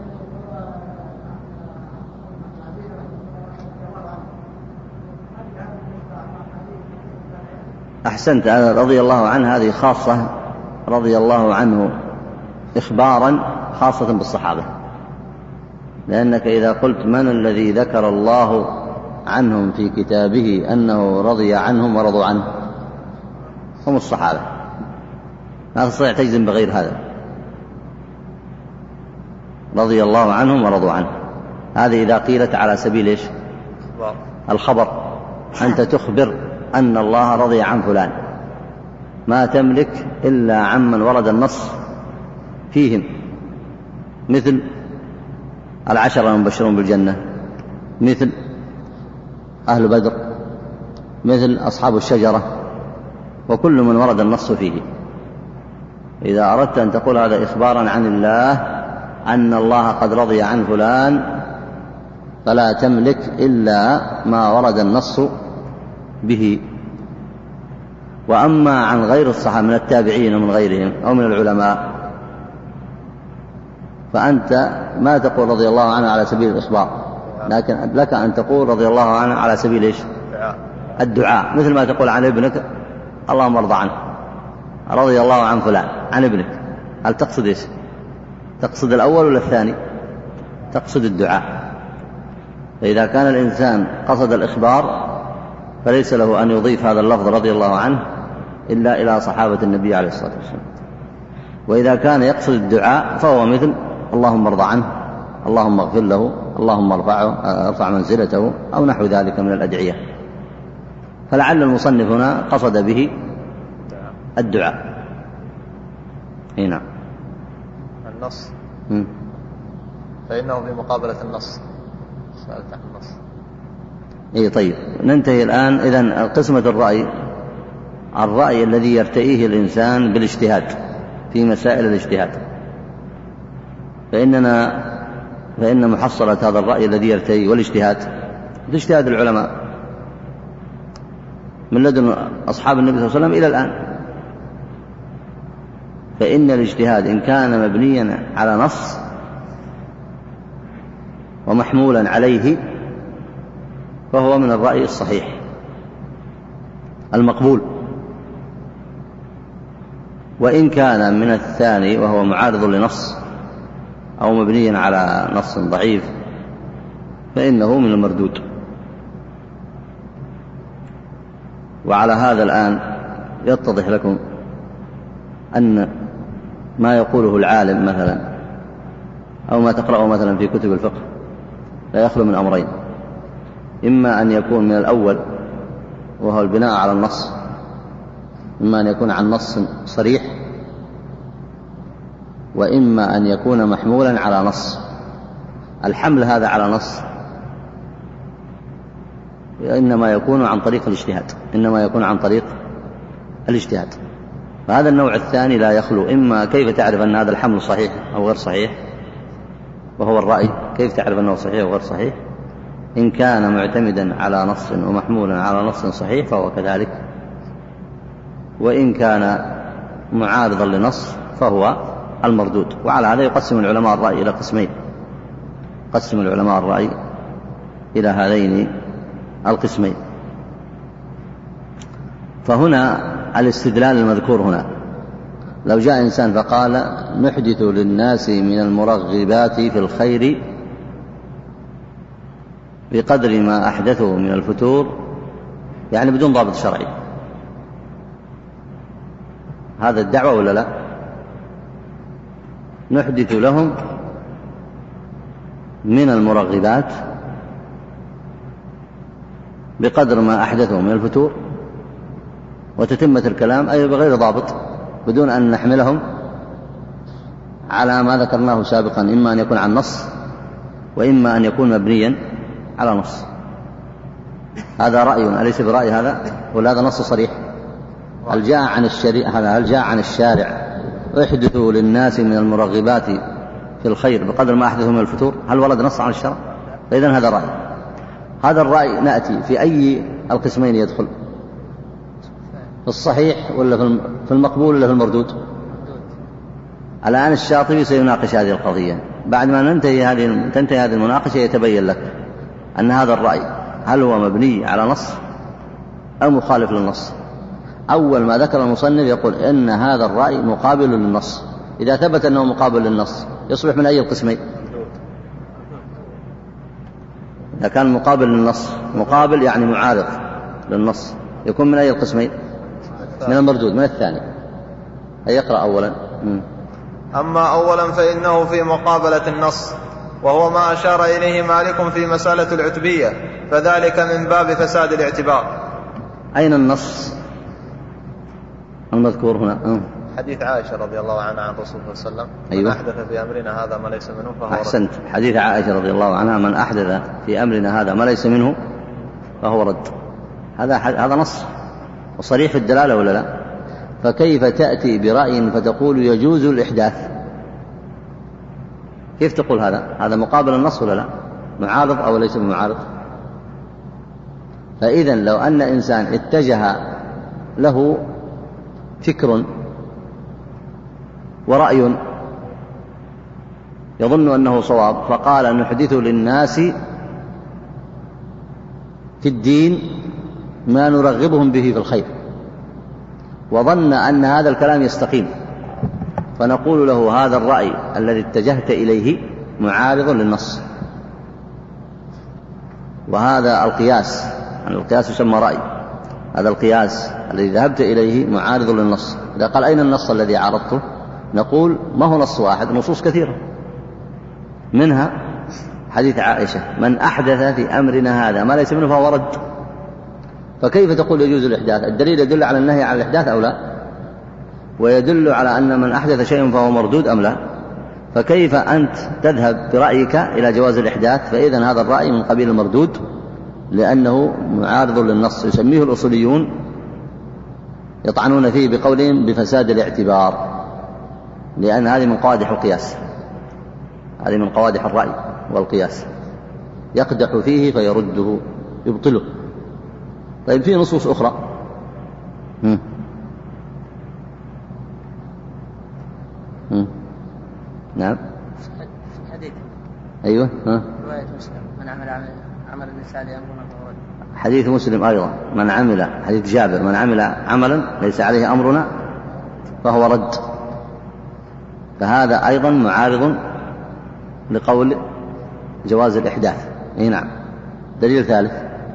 [SPEAKER 1] أحسنت. رضي الله عنه هذه خاصة، رضي الله عنه إخبارا خاصة بالصحابة، لأنك إذا قلت من الذي ذكر الله عنهم في كتابه أنه رضي عنهم ورضوا عنه، هم الصحابة، لا تستطيع تجزم بغير هذا. رضي الله عنهم ورضوا عنه، هذه إذا قيلت على سبيل إيش؟ الخبر. أنت تخبر أن الله رضي عن فلان، ما تملك إلا عمن ورد النص فيهم، مثل العشرة المبشرون بالجنة، مثل أهل بدر، مثل أصحاب الشجرة، وكل من ورد النص فيه. إذا أردت أن تقول هذا إخبارا عن الله أن الله قد رضي عن فلان، فلا تملك إلا ما ورد النص به. وأما عن غير الصحابة من التابعين ومن غيرهم أو من العلماء، فأنت ما تقول رضي الله عنه على سبيل الإخبار، لكن لك أن تقول رضي الله عنه على سبيل إيش؟ الدعاء، مثل ما تقول عن ابنك اللهم ارضى عنه، رضي الله عن فلان عن ابنك. هل تقصد إيش؟ تقصد الأول ولا الثاني؟ تقصد الدعاء. فإذا كان الإنسان قصد الإخبار فليس له أن يضيف هذا اللفظ رضي الله عنه إلا إلى صحابة النبي عليه الصلاة والسلام. وإذا كان يقصد الدعاء فهو مثل اللهم ارضى عنه، اللهم اغفر له، اللهم ارفعه ارفع منزلته، أو نحو ذلك من الأدعية. فلعل المصنف هنا قصد به الدعاء. هنا
[SPEAKER 2] النص م. فإنه بمقابلة النص. سألت عن النص.
[SPEAKER 1] إيه طيب، ننتهي الآن. إذن قسمة الرأي، الرأي الذي يرتئيه الإنسان بالاجتهاد في مسائل الاجتهاد، فإننا فإن محصلة هذا الرأي الذي يرتئيه والاجتهاد اجتهاد العلماء من لدن أصحاب النبي صلى الله عليه وسلم إلى الآن. فإن الاجتهاد إن كان مبنيا على نص ومحمولا عليه فهو من الرأي الصحيح المقبول، وإن كان من الثاني وهو معارض لنص أو مبنيا على نص ضعيف فإنه من المردود. وعلى هذا الآن يتضح لكم أن ما يقوله العالم مثلا أو ما تقرأه مثلا في كتب الفقه لا يخلو من أمرين: إما أن يكون من الأول وهو البناء على النص، إما أن يكون عن نص صريح، وإما أن يكون محمولا على نص. الحمل هذا على نص إنما يكون عن طريق الاجتهاد إنما يكون عن طريق الاجتهاد. فهذا النوع الثاني لا يخلو: إما كيف تعرف أن هذا الحمل صحيح أو غير صحيح، وهو الرأي، كيف تعرف أنه صحيح أو غير صحيح؟ إن كان معتمدا على نص ومحمولا على نص صحيح فهو كذلك، وإن كان معارضا لنص فهو المردود. وعلى هذا يقسم العلماء الرأي إلى قسمين، قسم العلماء الرأي إلى هذين القسمين. فهنا الاستدلال المذكور هنا، لو جاء إنسان فقال نحدث للناس من المرغبات في الخير بقدر ما أحدثه من الفتور، يعني بدون ضابط شرعي، هذا الدعوة ولا لا؟ نحدث لهم من المرغبات بقدر ما أحدثه من الفتور، وتتمة الكلام أي بغير ضابط، بدون أن نحملهم على ما ذكرناه سابقا، إما أن يكون عن نص وإما أن يكون مبنيا على نص. هذا رأي أليس برأي هذا؟ ولا هذا نص صريح؟ هل جاء عن الشريعة هذا؟ هل جاء عن الشارع احدثوا للناس من المرغبات في الخير بقدر ما أحدثوا من الفتور؟ هل ورد نص عن الشرع؟ فإذن هذا رأي. هذا الرأي نأتي في أي القسمين يدخل؟ في الصحيح ولا في المقبول ولا في المردود؟ الآن الشاطبي سيناقش هذه القضية، بعد ما ننتهي هذه تنتهي هذه المناقشة يتبين لك أن هذا الرأي هل هو مبني على نص أو مخالف للنص. أول ما ذكر المصنف يقول إن هذا الرأي مقابل للنص. إذا ثبت أنه مقابل للنص يصبح من أي القسمين؟ إذا كان مقابل للنص، مقابل يعني معارض للنص، يكون من أي القسمين؟ من المردود، من الثاني. أي يقرأ أولا. م.
[SPEAKER 2] أما أولا فإنه في مقابلة النص، وهو ما أشار إليه مالك في مسألة العتبية، فذلك من باب فساد الاعتبار.
[SPEAKER 1] أين النص المذكور هنا؟ أه.
[SPEAKER 2] حديث عائشة رضي الله عنها عن رسول الله صلى الله عليه وسلم:
[SPEAKER 1] أيوة.
[SPEAKER 2] من أحدث في أمرنا هذا ما ليس منه فهو رد.
[SPEAKER 1] أحسنت. حديث عائشة رضي الله عنها: من أحدث في أمرنا هذا ما ليس منه فهو رد. هذا هذا نص وصريح في الدلالة ولا لا؟ فكيف تأتي برأي فتقول يجوز الإحداث؟ كيف تقول هذا؟ هذا مقابل النص ولا لا؟ معارض أو ليس بمعارض؟ فإذا لو أن إنسان اتجه له فكر ورأي يظن أنه صواب، فقال نحدث للناس في الدين ما نرغبهم به في الخير، وظن أن هذا الكلام يستقيم، فنقول له هذا الرأي الذي اتجهت إليه معارض للنص. وهذا القياس، يعني القياس يسمى رأي، هذا القياس الذي ذهبت إليه معارض للنص. إذا قال أين النص الذي عارضته؟ نقول ما هو نص واحد، نصوص كثيرة، منها حديث عائشة: من أحدث في أمرنا هذا ما ليس منه فهو رد. فكيف تقول يجوز الإحداث؟ الدليل يدل على النهي عن الإحداث أو لا؟ ويدل على أن من أحدث شيء فهو مردود أم لا؟ فكيف أنت تذهب برأيك إلى جواز الإحداث؟ فإذن هذا الرأي من قبيل المردود، لأنه معارض للنص. يسميه الأصوليون يطعنون فيه بقولهم بفساد الاعتبار، لأن هذه من قوادح القياس، هذه من قوادح الرأي والقياس، يقدح فيه فيرده يبطله. طيب في نصوص أخرى. هم. هم. نعم.
[SPEAKER 3] في الحديث.
[SPEAKER 1] أيوة. ها.
[SPEAKER 3] رواية مسلم: من عمل عمل النساء لأمرنا فهو رد.
[SPEAKER 1] حديث مسلم أيضا: من عمل، حديث جابر: من عمل عملا ليس عليه أمرنا فهو رد. فهذا أيضا معارض لقول جواز الإحداث. إيه نعم. دليل ثالث: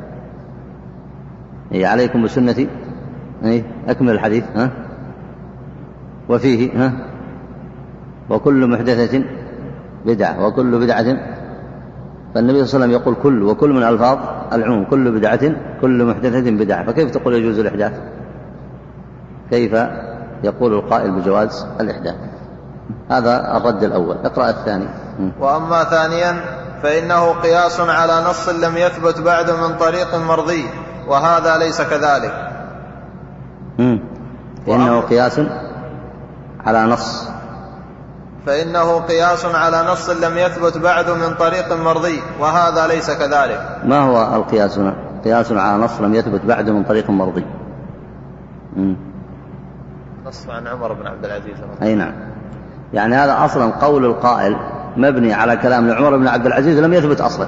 [SPEAKER 1] إيه عليكم بسنتي. إيه أكمل الحديث. ها. وفيه: ها وكل محدثة بدعة وكل بدعة. فالنبي صلى الله عليه وسلم يقول كل، وكل من ألفاظ العموم، كل بدعة كل محدثة بدعة، فكيف تقول يجوز الإحداث؟ كيف يقول القائل بجواز الإحداث؟ هذا الرد الأول. اقرأ الثاني.
[SPEAKER 2] وأما ثانيا فإنه قياس على نص لم يثبت بعد من طريق مرضي، وهذا ليس كذلك.
[SPEAKER 1] مم. فإنه قياس على نص
[SPEAKER 2] فإنه قياس على نص لم يثبت بعد من طريق مرضي، وهذا ليس كذلك.
[SPEAKER 1] ما هو القياس هنا؟ قياس على نص لم يثبت بعد من طريق مرضي. مم.
[SPEAKER 2] نص عن عمر بن عبد العزيز.
[SPEAKER 1] أي نعم، يعني هذا أصلا قول القائل مبني على كلام عمر بن عبد العزيز لم يثبت أصلا.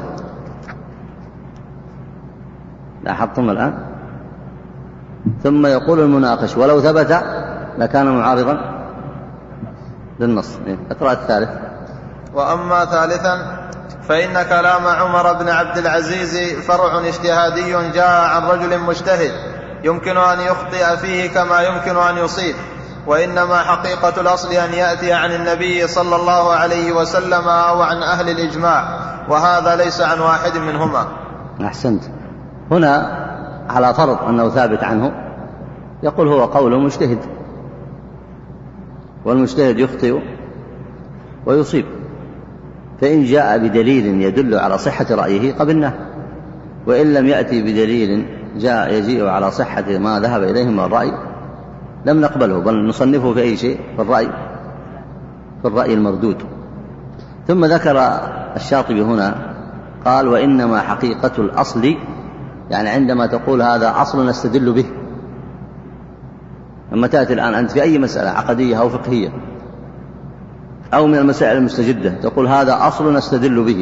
[SPEAKER 1] لاحظتم الآن؟ ثم يقول المناقش ولو ثبت لكان معارضا للنص. اقرأ الثالث.
[SPEAKER 2] وأما ثالثا فإن كلام عمر بن عبد العزيز فرع اجتهادي جاء عن رجل مجتهد يمكن أن يخطئ فيه كما يمكن أن يصيب، وإنما حقيقة الأصل أن يأتي عن النبي صلى الله عليه وسلم أو عن أهل الإجماع، وهذا ليس عن واحد منهما.
[SPEAKER 1] أحسنت. هنا على فرض أنه ثابت عنه يقول هو قوله مجتهد، والمجتهد يخطئ ويصيب، فإن جاء بدليل يدل على صحة رأيه قبلناه، وإن لم يأتي بدليل جاء يجيء على صحة ما ذهب إليه من الرأي لم نقبله، بل نصنفه في أي شيء في الرأي في الرأي المردود. ثم ذكر الشاطبي هنا قال وإنما حقيقة الأصل، يعني عندما تقول هذا أصل نستدل به، لما تأتي الآن أنت في أي مسألة عقدية أو فقهية أو من المسائل المستجدة تقول هذا أصل نستدل به،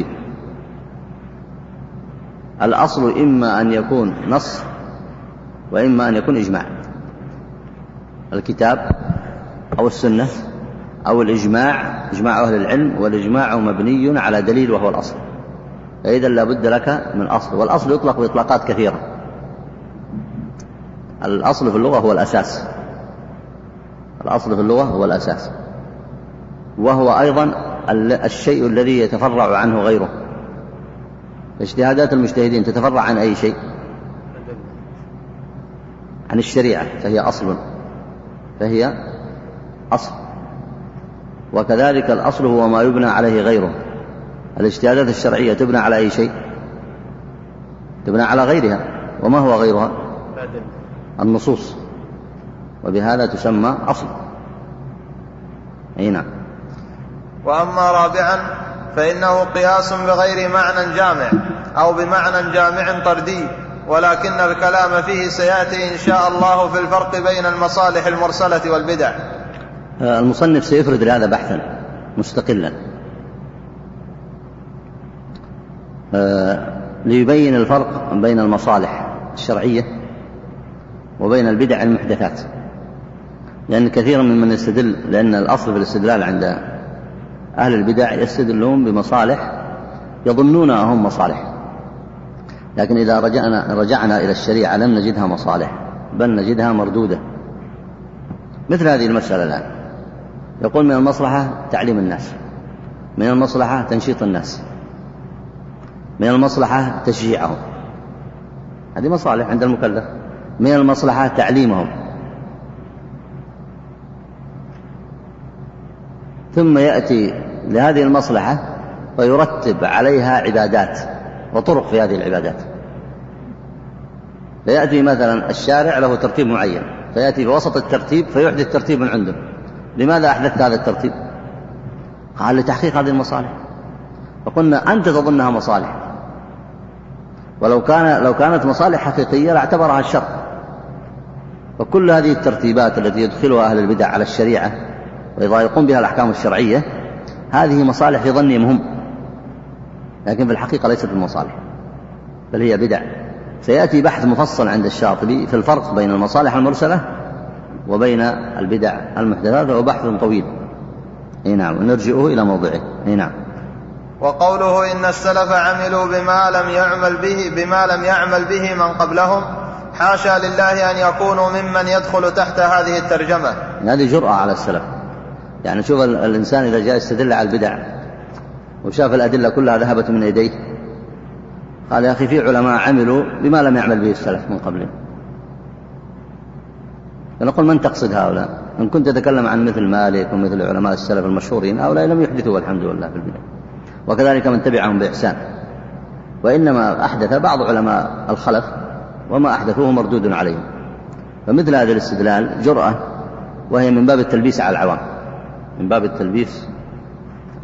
[SPEAKER 1] الأصل إما أن يكون نص وإما أن يكون إجماع، الكتاب أو السنة أو الإجماع، إجماع أهل العلم، والإجماع مبني على دليل وهو الأصل، فإذا لا بد لك من أصل. والأصل يطلق بإطلاقات كثيرة. الأصل في اللغة هو الأساس، الأصل في اللغة هو الأساس، وهو أيضا الشيء الذي يتفرع عنه غيره. اجتهادات المجتهدين تتفرع عن أي شيء؟ عن الشريعة، فهي أصل، فهي أصل. وكذلك الأصل هو ما يبنى عليه غيره. الاجتهادات الشرعية تبنى على أي شيء؟ تبنى على غيرها. وما هو غيرها؟ النصوص، وبهذا تسمى أصل. أي نعم.
[SPEAKER 2] وأما رابعا فإنه قياس بغير معنى جامع أو بمعنى جامع طردي، ولكن الكلام فيه سيأتي إن شاء الله في الفرق بين المصالح المرسلة والبدع.
[SPEAKER 1] المصنف سيفرد لهذا بحثا مستقلا ليبين الفرق بين المصالح الشرعية وبين البدع المحدثات، لأن كثيرا ممن يستدل، لأن الأصل في الاستدلال عند أهل البدع يستدلون بمصالح يظنون أهم مصالح، لكن إذا رجعنا, رجعنا إلى الشريعة لم نجدها مصالح بل نجدها مردودة. مثل هذه المسألة الآن، يقول من المصلحة تعليم الناس، من المصلحة تنشيط الناس، من المصلحة تشجيعهم، هذه مصالح عند المكلف. من المصلحة تعليمهم، ثم يأتي لهذه المصلحة ويرتب عليها عبادات وطرق في هذه العبادات. فيأتي مثلا الشارع له ترتيب معين، فيأتي بوسط الترتيب فيحدث ترتيب من عنده. لماذا أحدثت هذا الترتيب؟ قال لتحقيق هذه المصالح. فقلنا أنت تظنها مصالح، ولو كان لو كانت مصالح حقيقية لاعتبرها الشرع. فكل هذه الترتيبات التي يدخلها أهل البدع على الشريعة ويضايقون بها الأحكام الشرعية هذه مصالح في ظنهم هم، لكن في الحقيقة ليست المصالح بل هي بدع. سيأتي بحث مفصل عند الشاطبي في الفرق بين المصالح المرسلة وبين البدع المحدثات، وهو بحث طويل. اي نعم، ونرجئه إلى موضعه. اي نعم.
[SPEAKER 2] وقوله إن السلف عملوا بما لم يعمل به بما لم يعمل به من قبلهم، حاشا لله أن يكونوا ممن يدخل تحت هذه الترجمة.
[SPEAKER 1] هذه جرأة على السلف. يعني شوف الإنسان إذا جاء يستدل على البدع وشاف الأدلة كلها ذهبت من يديه، قال يا أخي في علماء عملوا بما لم يعمل به السلف من قبلهم. فنقول من تقصد هؤلاء؟ إن كنت تتكلم عن مثل مالك ومثل علماء السلف المشهورين، هؤلاء لم يحدثوا والحمد لله في البدع، وكذلك من تبعهم بإحسان، وإنما أحدث بعض علماء الخلف وما أحدثوه مردود عليهم. فمثل هذا الاستدلال جرأة، وهي من باب التلبيس على العوام، من باب التلبيس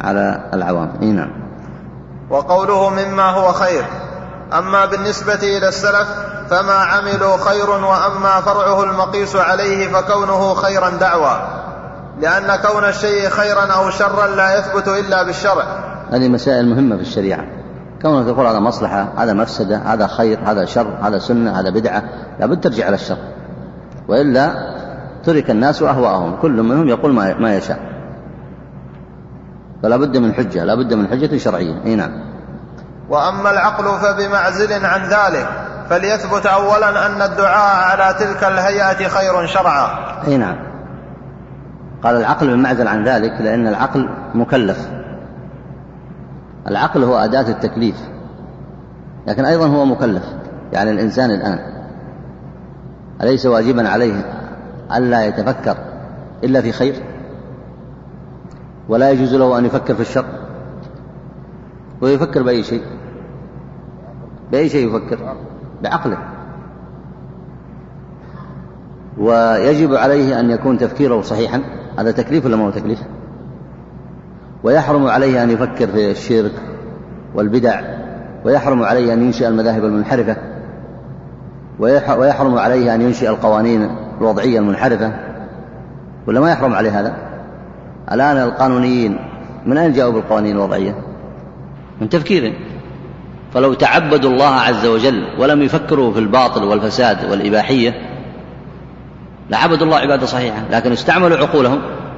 [SPEAKER 1] على العوام. إيه نعم.
[SPEAKER 2] وقوله مما هو خير. أما بالنسبة إلى السلف فما عملوا خير، وأما فرعه المقيس عليه فكونه خيرا دعوى، لأن كون الشيء خيرا أو شرا لا يثبت إلا بالشرع.
[SPEAKER 1] هذه مسائل مهمة في الشريعة، كونك تقول هذا مصلحة، هذا مفسدة، هذا خير، هذا شر، هذا سنة، هذا بدعة، لابد ترجع على الشر، وإلا ترك الناس أهواءهم، كل منهم يقول ما يشاء، فلا بد من حجة، لا بد من حجة شرعية. إيه نعم.
[SPEAKER 2] وأما العقل فبمعزل عن ذلك، فليثبت أولا أن الدعاء على تلك الهيئة خير شرعا.
[SPEAKER 1] إيه نعم. قال العقل بمعزل عن ذلك لأن العقل مكلف، العقل هو أداة التكليف، لكن أيضا هو مكلف. يعني الإنسان الآن أليس واجبا عليه ألا يتفكر إلا في خير، ولا يجوز له أن يفكر في الشر، ويفكر بأي شيء، بأي شيء يفكر بعقله، ويجب عليه أن يكون تفكيره صحيحا، هذا تكليف ولا ما هو تكليف؟ ويحرم عليه أن يفكر في الشرك والبدع، ويحرم عليه أن ينشئ المذاهب المنحرفة، ويحرم عليه أن ينشئ القوانين الوضعية المنحرفة، ولا ما يحرم عليه هذا؟ الآن القانونيين من أين جاءوا بالقوانين الوضعية؟ من تفكير. فلو تعبدوا الله عز وجل ولم يفكروا في الباطل والفساد والإباحية لعبدوا الله عبادة صحيحة، لكن استعملوا عقولهم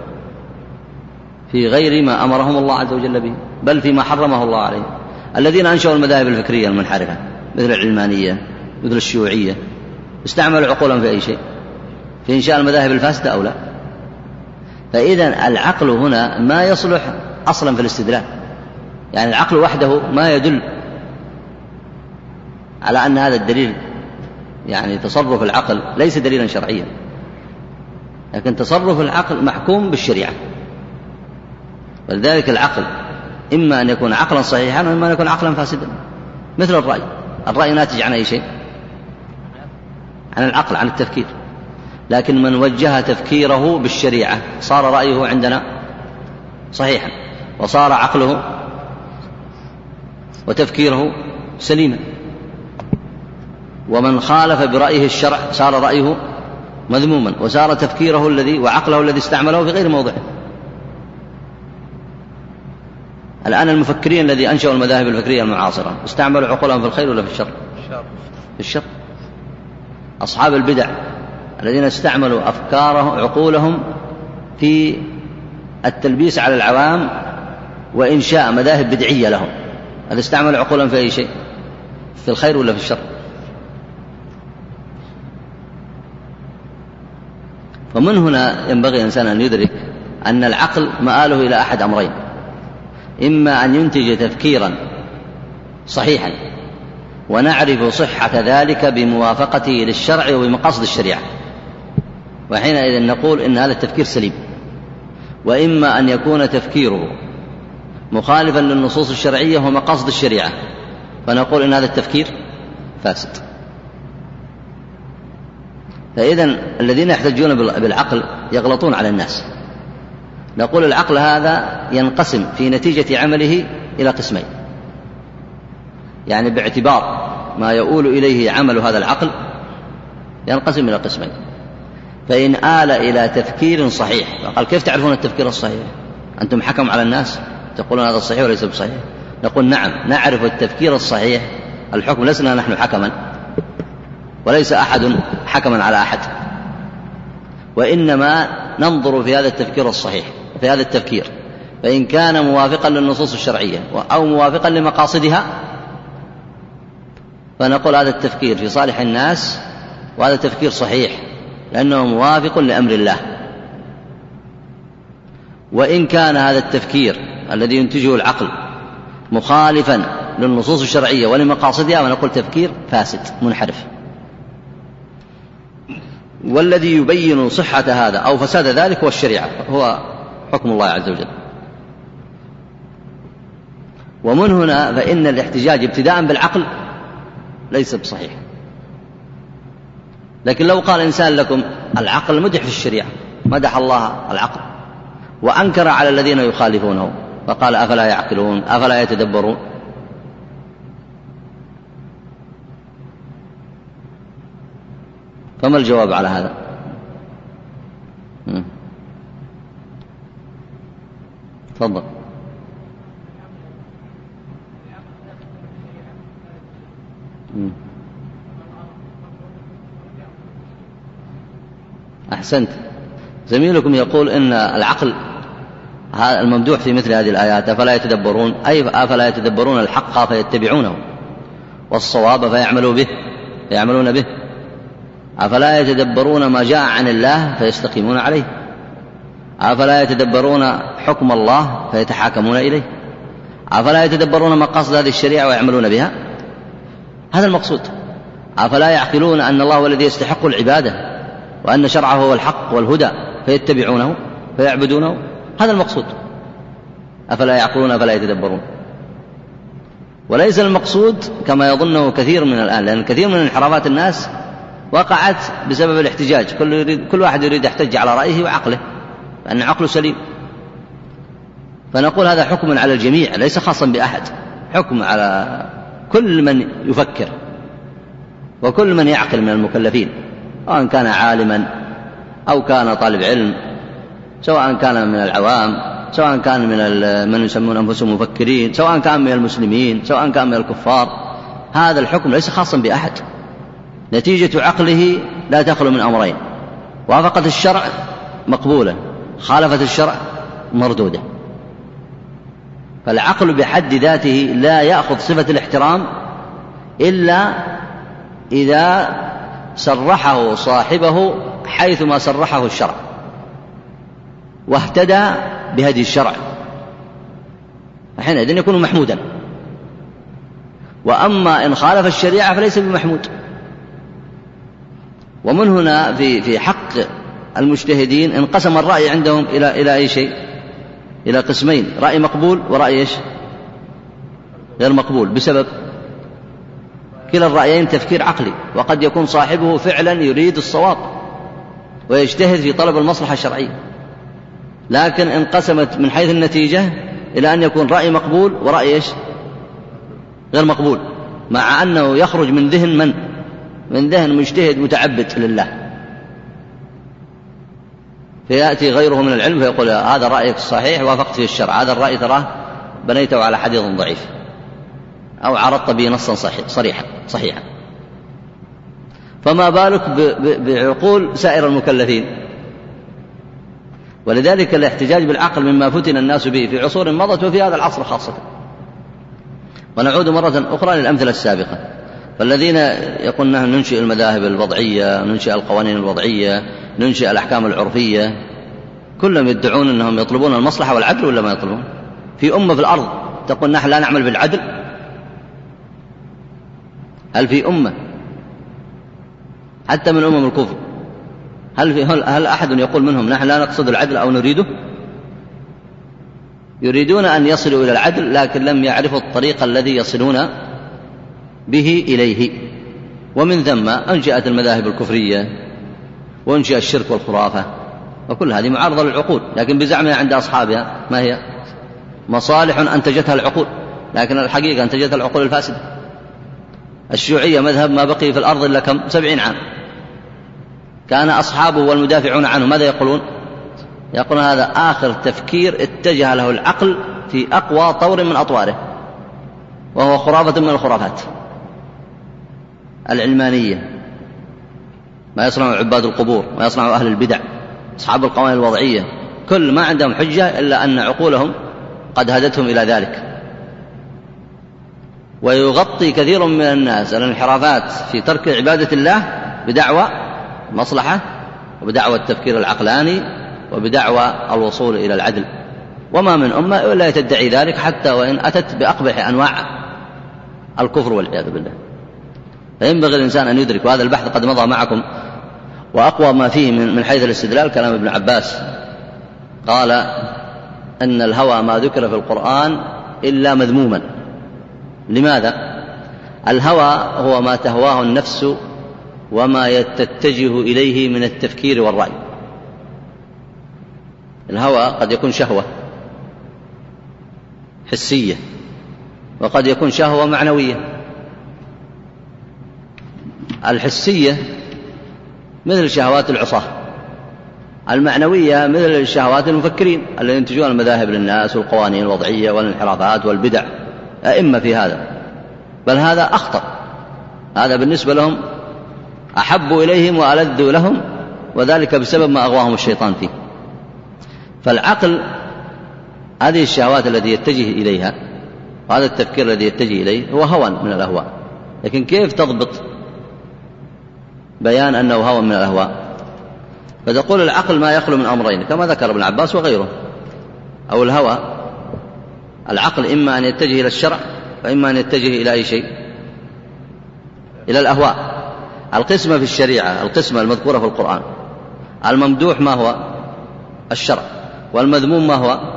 [SPEAKER 1] في غير ما أمرهم الله عز وجل به، بل فيما حرمه الله عليه. الذين أنشأوا المذاهب الفكرية المنحرفة مثل العلمانية مثل الشيوعية استعملوا عقولهم في أي شيء؟ في إنشاء المذاهب الفاسدة أو لا؟ فإذا العقل هنا ما يصلح أصلا في الاستدلال، يعني العقل وحده ما يدل على أن هذا الدليل، يعني تصرف العقل ليس دليلا شرعيا، لكن تصرف العقل محكوم بالشريعة. ولذلك العقل إما أن يكون عقلا صحيحا وإما أن يكون عقلا فاسدا، مثل الرأي. الرأي ناتج عن أي شيء؟ عن العقل، عن التفكير، لكن من وجه تفكيره بالشريعة صار رأيه عندنا صحيحا، وصار عقله وتفكيره سليما. ومن خالف برأيه الشرع صار رأيه مذموما، وصار تفكيره الذي وعقله الذي استعمله في غير موضعه. الآن المفكرين الذي أنشأوا المذاهب الفكرية المعاصرة استعملوا عقولهم في الخير ولا في الشر؟ في الشر. أصحاب البدع الذين استعملوا أفكارهم عقولهم في التلبيس على العوام وإنشاء مذاهب بدعية لهم، هذا استعملوا عقولهم في أي شيء؟ في الخير ولا في الشر؟ ومن هنا ينبغي الإنسان أن يدرك أن العقل مآله إلى أحد أمرين: إما أن ينتج تفكيرا صحيحا ونعرف صحة ذلك بموافقته للشرع وبمقاصد الشريعة، وحينئذ نقول إن هذا التفكير سليم، وإما أن يكون تفكيره مخالفا للنصوص الشرعية ومقاصد الشريعة، فنقول إن هذا التفكير فاسد. فإذا الذين يحتجون بالعقل يغلطون على الناس. نقول العقل هذا ينقسم في نتيجة عمله إلى قسمين، يعني باعتبار ما يؤول إليه عمل هذا العقل ينقسم إلى قسمين. فإن آل إلى تفكير صحيح، قال كيف تعرفون التفكير الصحيح؟ أنتم حكم على الناس تقولون هذا الصحيح وليس بصحيح. نقول نعم نعرف التفكير الصحيح، الحكم لسنا نحن حكما وليس أحد حكما على أحد، وإنما ننظر في هذا التفكير الصحيح، في هذا التفكير، فإن كان موافقا للنصوص الشرعية أو موافقا لمقاصدها فنقول هذا التفكير في صالح الناس، وهذا تفكير صحيح لأنه موافق لأمر الله. وإن كان هذا التفكير الذي ينتجه العقل مخالفا للنصوص الشرعية ولمقاصدها فنقول تفكير فاسد منحرف. والذي يبين صحة هذا أو فساد ذلك هو الشريعة، هو حكم الله عز وجل. ومن هنا فإن الاحتجاج ابتداء بالعقل ليس بصحيح. لكن لو قال إنسان لكم العقل مدح في الشريعة، مدح الله العقل وأنكر على الذين يخالفونه، وقال أفلا يعقلون أفلا يتدبرون. فما الجواب على هذا؟ تفضل. أحسنت. زميلكم يقول إن العقل الممدوح في مثل هذه الآيات أفلا يتدبرون، أي أفلا يتدبرون الحق فيتبعونه والصواب فيعملوا به فيعملون به، أفلا يتدبرون ما جاء عن الله فيستقيمون عليه، أفلا يتدبرون حكم الله فيتحاكمون إليه، أفلا يتدبرون مقاصد هذه الشريعة ويعملون بها. هذا المقصود. أفلا يعقلون أن الله هو الذي يستحق العبادة وأن شرعه هو الحق والهدى فيتبعونه فيعبدونه. هذا المقصود. أفلا يعقلون أفلا يتدبرون. وليس المقصود كما يظنه كثير من الآن، لأن كثير من انحرافات الناس وقعت بسبب الاحتجاج. كل, يريد كل واحد يريد يحتج على رأيه وعقله لأن عقله سليم. فنقول هذا حكم على الجميع ليس خاصا بأحد، حكم على كل من يفكر وكل من يعقل من المكلفين، سواء كان عالما أو كان طالب علم، سواء كان من العوام، سواء كان من من يسمون أنفسهم مفكرين، سواء كان من المسلمين، سواء كان من الكفار. هذا الحكم ليس خاصا بأحد. نتيجة عقله لا تخلو من أمرين: وافقت الشرع مقبولة، خالفت الشرع مردودة. فالعقل بحد ذاته لا يأخذ صفة الاحترام إلا إذا صرحه صاحبه حيثما صرحه الشرع واهتدى بهدي الشرع، فحينئذ يكون محمودا. وأما إن خالف الشريعة فليس بمحمود. ومن هنا في في حق المجتهدين انقسم الرأي عندهم إلى إلى أي شيء؟ إلى قسمين: رأي مقبول ورأي إيش؟ غير مقبول. بسبب كلا الرأيين تفكير عقلي، وقد يكون صاحبه فعلا يريد الصواب ويجتهد في طلب المصلحة الشرعية، لكن انقسمت من حيث النتيجة إلى أن يكون رأي مقبول ورأي إيش؟ غير مقبول، مع أنه يخرج من ذهن من؟ من ذهن مجتهد متعبد لله. فيأتي غيره من العلم فيقول: هذا رأيك الصحيح وافقت في الشرع، هذا الرأي تراه بنيته على حديث ضعيف أو عرضت به نصا صحيح صريحا صحيحا. فما بالك بعقول سائر المكلفين؟ ولذلك الاحتجاج بالعقل مما فتن الناس به في عصور مضت وفي هذا العصر خاصة. ونعود مرة أخرى للأمثلة السابقة. فالذين يقولون نحن ننشئ المذاهب الوضعية، ننشئ القوانين الوضعية، ننشئ الأحكام العرفية، كلهم يدعون أنهم يطلبون المصلحة والعدل ولا ما يطلبون؟ في أمة في الأرض تقول نحن لا نعمل بالعدل؟ هل في أمة حتى من أمم الكفر هل, في هل, هل أحد يقول منهم نحن لا نقصد العدل أو نريده؟ يريدون أن يصلوا إلى العدل لكن لم يعرفوا الطريق الذي يصلون به إليه. ومن ثم أنشأت المذاهب الكفرية وانشأ الشرك والخرافة، وكل هذه معارضة للعقول، لكن بزعمها عند أصحابها ما هي؟ مصالح أنتجتها العقول، لكن الحقيقة أنتجتها العقول الفاسدة. الشيوعية مذهب ما بقي في الأرض إلا كم؟ سبعين عام. كان أصحابه والمدافعون عنه ماذا يقولون؟ يقولون هذا آخر تفكير اتجه له العقل في أقوى طور من أطواره، وهو خرافة من الخرافات العلمانية، ما يصنع عباد القبور، ما يصنع أهل البدع، أصحاب القوانين الوضعية، كل ما عندهم حجة إلا أن عقولهم قد هدتهم إلى ذلك. ويغطي كثير من الناس الانحرافات في ترك عبادة الله بدعوى المصلحة وبدعوى التفكير العقلاني وبدعوى الوصول إلى العدل. وما من أمة إلا تدعي ذلك حتى وإن أتت بأقبح أنواع الكفر والعياذ بالله. فينبغي الإنسان أن يدرك، وهذا البحث قد مضى معكم، وأقوى ما فيه من حيث الاستدلال كلام ابن عباس قال أن الهوى ما ذكر في القرآن إلا مذموما. لماذا؟ الهوى هو ما تهواه النفس وما تتجه إليه من التفكير والرأي. الهوى قد يكون شهوة، حسية، وقد يكون شهوة معنوية. الحسية مثل شهوات العصاة، المعنوية مثل شهوات المفكرين الذين ينتجون المذاهب للناس والقوانين الوضعية والانحرافات والبدع، أئمة في هذا، بل هذا أخطر، هذا بالنسبة لهم أحب إليهم وألذ لهم، وذلك بسبب ما أغواهم الشيطان فيه. فالعقل هذه الشهوات التي يتجه إليها وهذا التفكير الذي يتجه إليه هو هوى من الأهواء، لكن كيف تضبط بيان أنه هوى من الأهواء؟ فتقول العقل ما يخلو من أمرين كما ذكر ابن عباس وغيره، أو الهوى العقل إما أن يتجه إلى الشرع وإما أن يتجه إلى أي شيء، إلى الأهواء. القسمة في الشريعة، القسمة المذكورة في القرآن، الممدوح ما هو؟ الشرع، والمذموم ما هو؟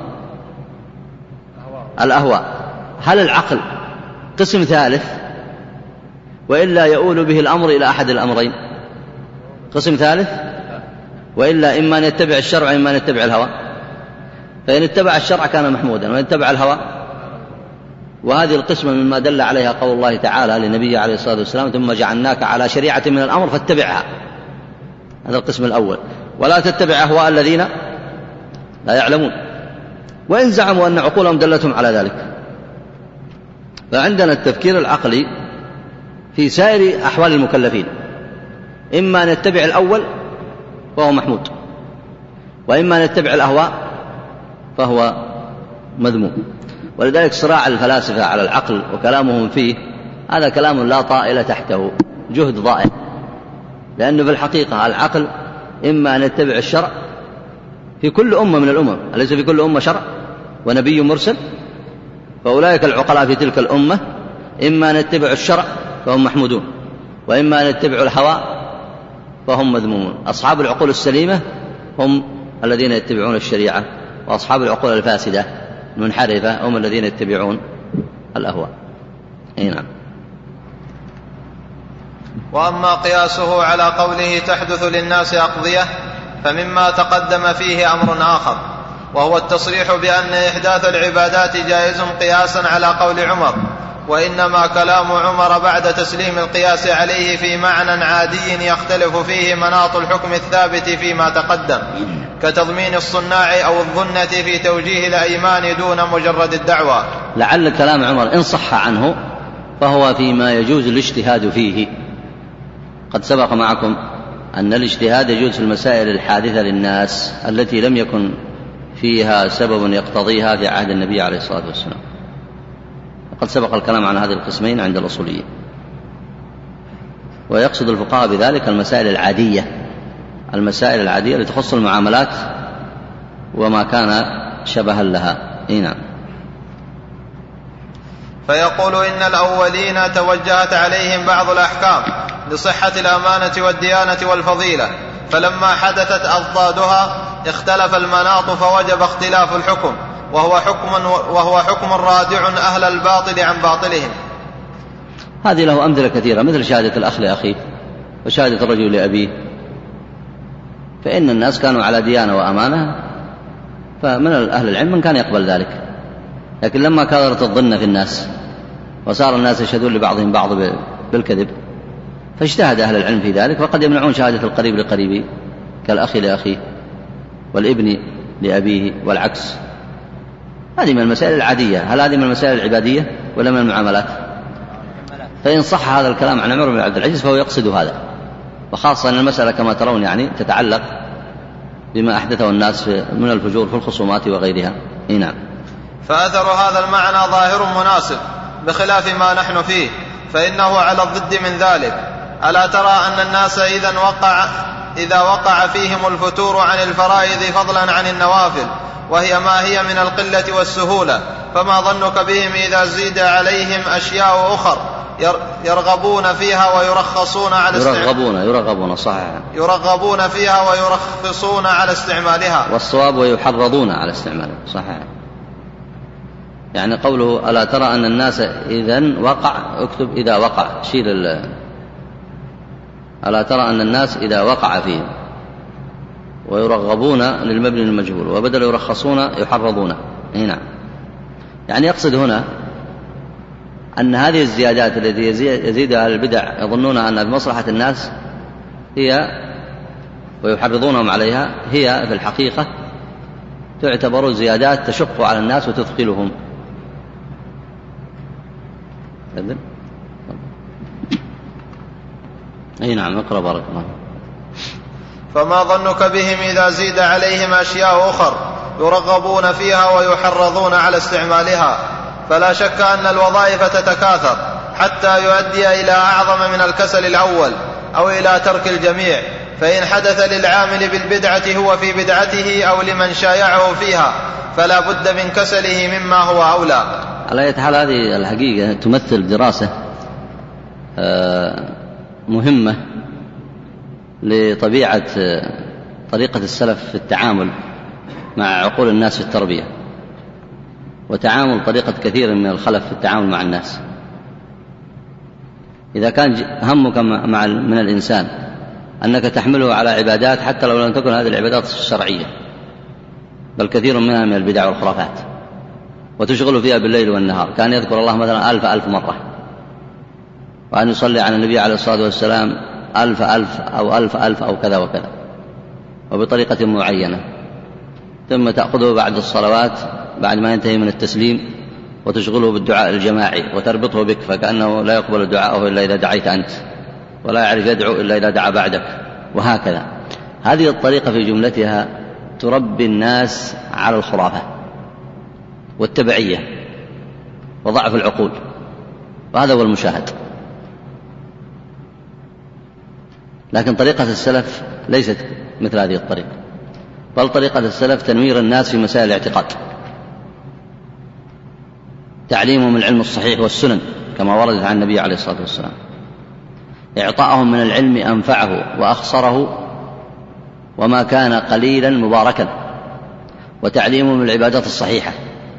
[SPEAKER 1] الأهواء. هل العقل قسم ثالث وإلا يؤول به الأمر إلى أحد الأمرين؟ قسم ثالث، وإلا إما أن يتبع الشرع وإما أن يتبع الهوى، فإن اتبع الشرع كان محمودا، وإن اتبع الهوى. وهذه القسمة مما دل عليها قول الله تعالى للنبي عليه الصلاة والسلام: ثم جعلناك على شريعة من الأمر فاتبعها. هذا القسم الأول. ولا تتبع أهواء الذين لا يعلمون، وإن زعموا أن عقولهم دلتهم على ذلك. فعندنا التفكير العقلي في سائر أحوال المكلفين، إما أن يتبع الأول فهو محمود، وإما أن يتبع الأهواء فهو مذموم. ولذلك صراع الفلاسفة على العقل وكلامهم فيه هذا كلام لا طائل تحته، جهد ضائع، لأنه في الحقيقة العقل إما أن يتبع الشرع في كل أمة من الأمم، أليس في كل أمة شرع ونبي مرسل؟ فأولئك العقلاء في تلك الأمة إما أن يتبعوا الشرع فهم محمودون، وإما أن يتبعوا الهوى فهم مذمومون. أصحاب العقول السليمة هم الذين يتبعون الشريعة، وأصحاب العقول الفاسدة المنحرفة هم الذين يتبعون الأهواء. أي نعم.
[SPEAKER 2] وأما قياسه على قوله تحدث للناس أقضية فمما تقدم فيه أمر آخر، وهو التصريح بأن إحداث العبادات جائز قياسا على قول عمر، وإنما كلام عمر بعد تسليم القياس عليه في معنى عادي يختلف فيه مناط الحكم الثابت فيما تقدم، كتضمين الصناع أو الظنة في توجيه الأيمان دون مجرد الدعوى.
[SPEAKER 1] لعل كلام عمر إن صح عنه فهو فيما يجوز الاجتهاد فيه. قد سبق معكم أن الاجتهاد يجوز في المسائل الحادثة للناس التي لم يكن فيها سبب يقتضيها في عهد النبي عليه الصلاة والسلام، وقد سبق الكلام عن هذه القسمين عند الأصوليين. ويقصد الفقهاء بذلك المسائل العادية، المسائل العادية التي تخص المعاملات وما كان شبها لها. نعم.
[SPEAKER 2] فيقول إن الأولين توجهت عليهم بعض الأحكام لصحة الأمانة والديانة والفضيلة، فلما حدثت أضدادها اختلف المناط فوجب اختلاف الحكم، وهو حكم, وهو حكم رادع أهل الباطل عن باطلهم.
[SPEAKER 1] هذه له أمثلة كثيرة، مثل شهادة الأخ لأخيه وشهادة الرجل لأبيه، فإن الناس كانوا على ديانة وأمانة، فمن أهل العلم من كان يقبل ذلك. لكن لما كثرت الظن في الناس وصار الناس يشهدون لبعضهم بعض بالكذب، فاجتهد أهل العلم في ذلك، وقد يمنعون شهادة القريب لقريبه كالأخ لأخيه والابن لأبيه والعكس. هذه من المسائل العادية. هل هذه من المسائل العبادية ولا من المعاملات؟ فإن صح هذا الكلام عن عمر بن عبد العزيز فهو يقصد هذا، وخاصة أن المسألة كما ترون يعني تتعلق بما أحدثه الناس من الفجور في الخصومات وغيرها. نعم.
[SPEAKER 2] فأثر هذا المعنى ظاهر مناسب بخلاف ما نحن فيه، فإنه على الضد من ذلك. ألا ترى أن الناس إذا وقع, إذا وقع فيهم الفتور عن الفرائض فضلا عن النوافل، وهي ما هي من القلة والسهولة، فما ظنك بهم إذا زيد عليهم أشياء أخر يرغبون فيها ويرخصون على
[SPEAKER 1] يرغبون يرغبون صحيح
[SPEAKER 2] يرغبون فيها ويرخصون على استعمالها،
[SPEAKER 1] والصواب ويحرضون على استعمالها صحيح. يعني قوله ألا ترى أن الناس إذن وقع، اكتب إذا وقع، شيل ال ألا ترى أن الناس إذا وقع فيهم، ويرغبون للمبني المجهول، وبدل يرخصون يحرضون. هنا يعني يقصد هنا أن هذه الزيادات التي يزيدها البدع يظنون أنها بمصلحة الناس هي ويحرضونهم عليها هي في الحقيقة تعتبر زيادات تشق على الناس وتثقلهم. أي نعم اقرأ بارك الله.
[SPEAKER 2] فما ظنك بهم إذا زيد عليهم أشياء أخر يرغبون فيها ويحرضون على استعمالها؟ فلا شك أن الوظائف تتكاثر حتى يؤدي إلى أعظم من الكسل الأول أو إلى ترك الجميع، فإن حدث للعامل بالبدعة هو في بدعته أو لمن شايعه فيها فلا بد من كسله مما هو أولى.
[SPEAKER 1] على أي حال هذه الحقيقة تمثل دراسة مهمة لطبيعة طريقة السلف في التعامل مع عقول الناس في التربية، وتعامل طريقة كثير من الخلف في التعامل مع الناس. إذا كان همك مع من الإنسان أنك تحمله على عبادات حتى لو لم تكن هذه العبادات الشرعية، بل كثير منها من البدع والخرافات، وتشغل فيها بالليل والنهار، كان يذكر الله مثلا ألف ألف مرة، وأن يصلي على النبي عليه الصلاة والسلام ألف ألف أو ألف ألف أو كذا وكذا وبطريقة معينة، ثم تأخذه بعد الصلوات بعد ما ينتهي من التسليم وتشغله بالدعاء الجماعي وتربطه بك، فكأنه لا يقبل دعاءه إلا إذا دعيت أنت، ولا يعرف يدعو إلا إذا دعا بعدك، وهكذا. هذه الطريقة في جملتها تربي الناس على الخرافة والتبعية وضعف العقول، وهذا هو المشاهد. لكن طريقة السلف ليست مثل هذه الطريقة، بل طريقة السلف تنوير الناس في مسائل الاعتقاد، تعليمهم العلم الصحيح والسنن كما وردت عن النبي عليه الصلاة والسلام، إعطاءهم من العلم أنفعه وأخصره وما كان قليلا مباركا، وتعليمهم العبادات الصحيحة،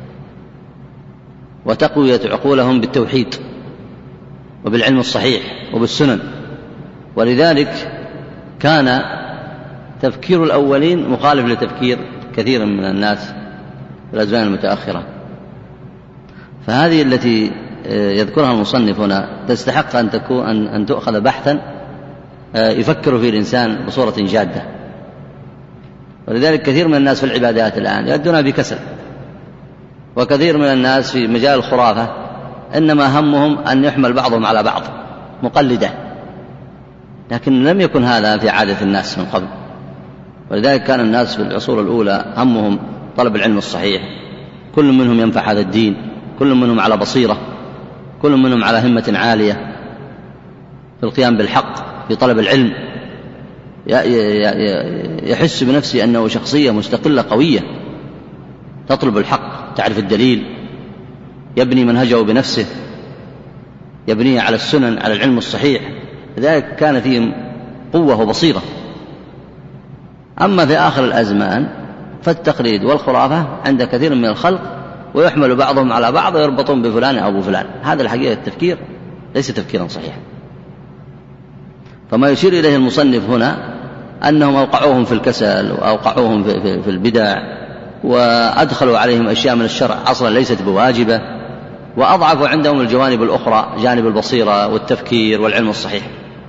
[SPEAKER 1] وتقوية عقولهم بالتوحيد وبالعلم الصحيح وبالسنن. ولذلك كان تفكير الأولين مخالف لتفكير كثير من الناس في الأزمان المتأخرة. فهذه التي يذكرها المصنف هنا تستحق أن تكون أن تؤخذ بحثا يفكر فيه الإنسان بصورة جادة. ولذلك كثير من الناس في العبادات الآن يؤدون بكسل، وكثير من الناس في مجال الخرافة إنما همهم أن يحمل بعضهم على بعض مقلدة، لكن لم يكن هذا في عادة الناس من قبل. ولذلك كان الناس في العصور الأولى همهم طلب العلم الصحيح، كل منهم ينفع هذا الدين، كل منهم على بصيرة، كل منهم على همة عالية في القيام بالحق، في طلب العلم، يحس بنفسه أنه شخصية مستقلة قوية تطلب الحق، تعرف الدليل، يبني منهجه بنفسه، يبنيه على السنن، على العلم الصحيح. لذلك كان فيهم قوة وبصيرة. أما في آخر الأزمان فالتقليد والخرافة عند كثير من الخلق، ويحمل بعضهم على بعض ويربطون بفلان أو بفلان. هذا الحقيقة التفكير ليس تفكيرا صحيحا. فما يشير إليه المصنف هنا أنهم أوقعوهم في الكسل وأوقعوهم في, في, في البدع، وأدخلوا عليهم أشياء من الشرع أصلا ليست بواجبة، وأضعفوا عندهم الجوانب الأخرى، جانب البصيرة والتفكير والعلم الصحيح.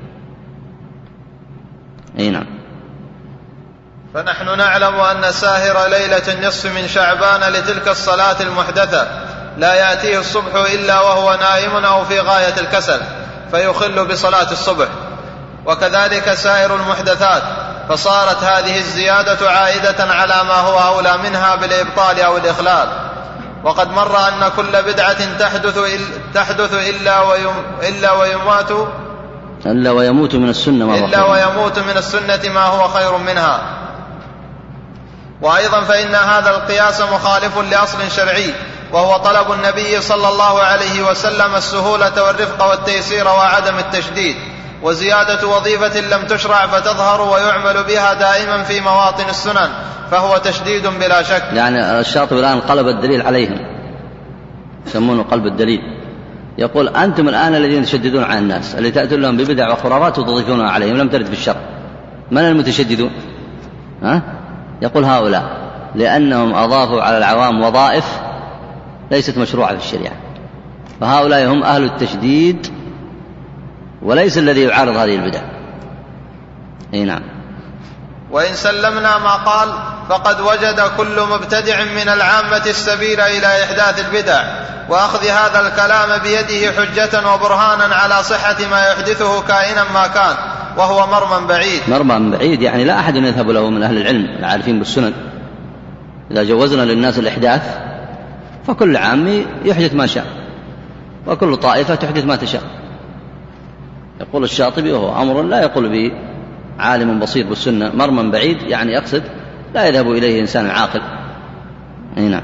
[SPEAKER 1] أي نعم.
[SPEAKER 2] فنحن نعلم أن ساهر ليلة النصف من شعبان لتلك الصلاة المحدثة لا يأتيه الصبح إلا وهو نائم أو في غاية الكسل فيخل بصلاة الصبح، وكذلك سائر المحدثات، فصارت هذه الزيادة عائدة على ما هو أولى منها بالإبطال أو الإخلال. وقد مر أن كل بدعة تحدث, تحدث إلا, ويم إلا ويمات
[SPEAKER 1] إلا ويموت من السنة ما هو
[SPEAKER 2] إلا ويموت من السنة ما هو خير منها. وأيضا فإن هذا القياس مخالف لأصل شرعي، وهو طلب النبي صلى الله عليه وسلم السهولة والرفق والتيسير وعدم التشديد، وزيادة وظيفة لم تشرع فتظهر ويعمل بها دائما في مواطن السنن فهو تشديد بلا شك.
[SPEAKER 1] يعني الشاطبي الآن قلب الدليل عليهم، يسمونه قلب الدليل. يقول أنتم الآن الذين تشددون على الناس، اللي تأتون لهم ببدع وخرافات وتضيفونها عليهم لم ترد في الشرع. من المتشددون؟ ها؟ يقول هؤلاء، لأنهم أضافوا على العوام وظائف ليست مشروعة في الشريعة، فهؤلاء هم أهل التشديد وليس الذي يعارض هذه البدع. أي نعم.
[SPEAKER 2] وإن سلمنا ما قال فقد وجد كل مبتدع من العامة السبيل إلى إحداث البدع، وأخذ هذا الكلام بيده حجة وبرهانا على صحة ما يحدثه كائنا ما كان، وهو مرمى بعيد.
[SPEAKER 1] مرمى بعيد يعني لا أحد يذهب له من أهل العلم العارفين بالسنن. إذا جوزنا للناس الإحداث فكل عام يحدث ما شاء، وكل طائفة تحدث ما تشاء. يقول الشاطبي وهو أمر لا يقول به عالم بصير بالسنة، مرمى بعيد يعني يقصد لا يذهب إليه إنسان عاقل. أي نعم.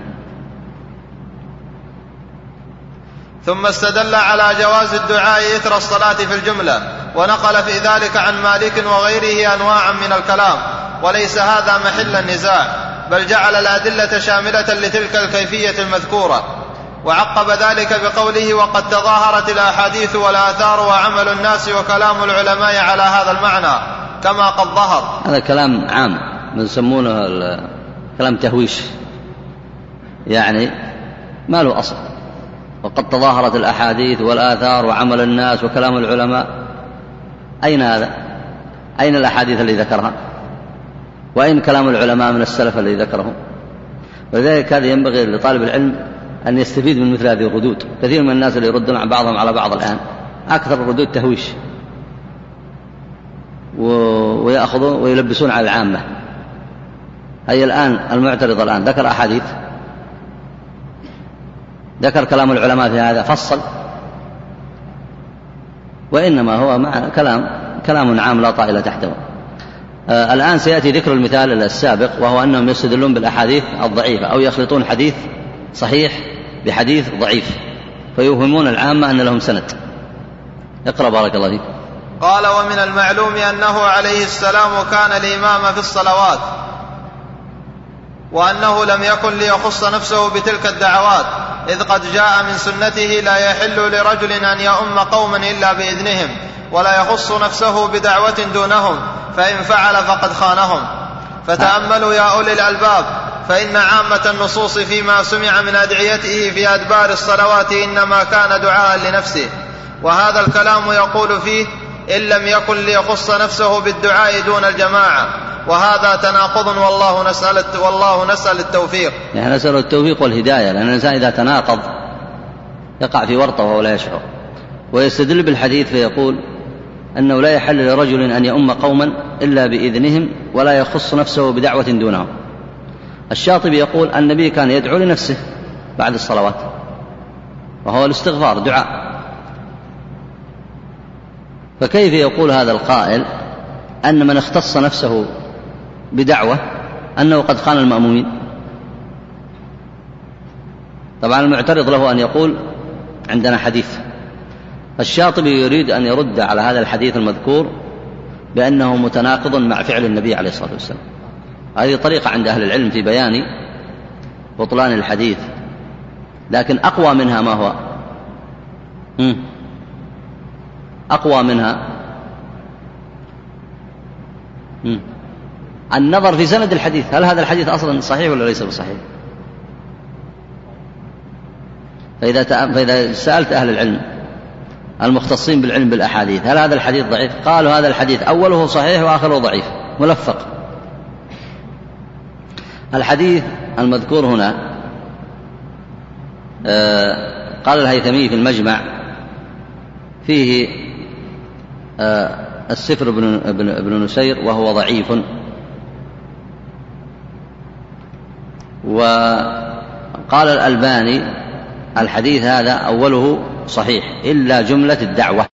[SPEAKER 2] ثم استدل على جواز الدعاء إثر الصلاة في الجملة، ونقل في ذلك عن مالك وغيره أنواعا من الكلام، وليس هذا محل النزاع، بل جعل الأدلة شاملة لتلك الكيفية المذكورة، وعقب ذلك بقوله: وقد تظاهرت الأحاديث والآثار وعمل الناس وكلام العلماء على هذا المعنى كما قد ظهر.
[SPEAKER 1] هذا كلام عام يسمونه كلام تهويش، يعني ما له أصل. وقد تظاهرت الأحاديث والآثار وعمل الناس وكلام العلماء، أين هذا؟ أين الأحاديث اللي ذكرها؟ وأين كلام العلماء من السلف الذي ذكره؟ ولذلك هذا ينبغي لطالب العلم أن يستفيد من مثل هذه الردود. كثير من الناس اللي يردون عن بعضهم على بعض الآن أكثر الردود تهويش، ويأخذون ويلبسون على العامة. هي الآن المعترض الآن ذكر أحاديث، ذكر كلام العلماء في هذا، فصل، وإنما هو مع كلام كلام عام لا طائل تحته. آه الآن سيأتي ذكر المثال السابق، وهو أنهم يستدلون بالأحاديث الضعيفة أو يخلطون حديث صحيح بحديث ضعيف فيوهمون العامة أن لهم سند. اقرأ بارك الله فيك.
[SPEAKER 2] قال: ومن المعلوم أنه عليه السلام كان الإمام في الصلوات، وأنه لم يكن ليخص نفسه بتلك الدعوات، إذ قد جاء من سنته: لا يحل لرجل أن يؤم قوما إلا بإذنهم، ولا يخص نفسه بدعوة دونهم، فإن فعل فقد خانهم. فتأملوا يا أولي الألباب، فإن عامة النصوص فيما سمع من أدعيته في أدبار الصلوات إنما كان دعاء لنفسه، وهذا الكلام يقول فيه: إن لم يكن ليخص نفسه بالدعاء دون الجماعة، وهذا تناقض، والله نسأل والله نسأل التوفيق.
[SPEAKER 1] يعني نسأل التوفيق والهداية، لأن الإنسان إذا تناقض يقع في ورطة وهو لا يشعر. ويستدل بالحديث فيقول أنه لا يحل لرجل أن يؤم قوما إلا بإذنهم ولا يخص نفسه بدعوة دونهم. الشاطبي يقول النبي كان يدعو لنفسه بعد الصلوات، وهو الاستغفار دعاء. فكيف يقول هذا القائل أن من اختص نفسه بدعوة أنه قد خان المأمومين؟ طبعا المعترض له أن يقول عندنا حديث. الشاطبي يريد أن يرد على هذا الحديث المذكور بأنه متناقض مع فعل النبي عليه الصلاة والسلام. هذه طريقة عند أهل العلم في بيان بطلان الحديث، لكن أقوى منها ما هو مم. أقوى منها مم. النظر في سند الحديث، هل هذا الحديث أصلا صحيح ولا ليس بصحيح؟ فإذا, فإذا سألت أهل العلم المختصين بالعلم بالأحاديث هل هذا الحديث ضعيف؟ قالوا هذا الحديث أوله صحيح وآخره ضعيف ملفق. الحديث المذكور هنا آه قال الهيثمي في المجمع فيه آه السفر بن, بن, بن نسير وهو ضعيف، وقال الألباني الحديث هذا أوله صحيح إلا جملة الدعوة.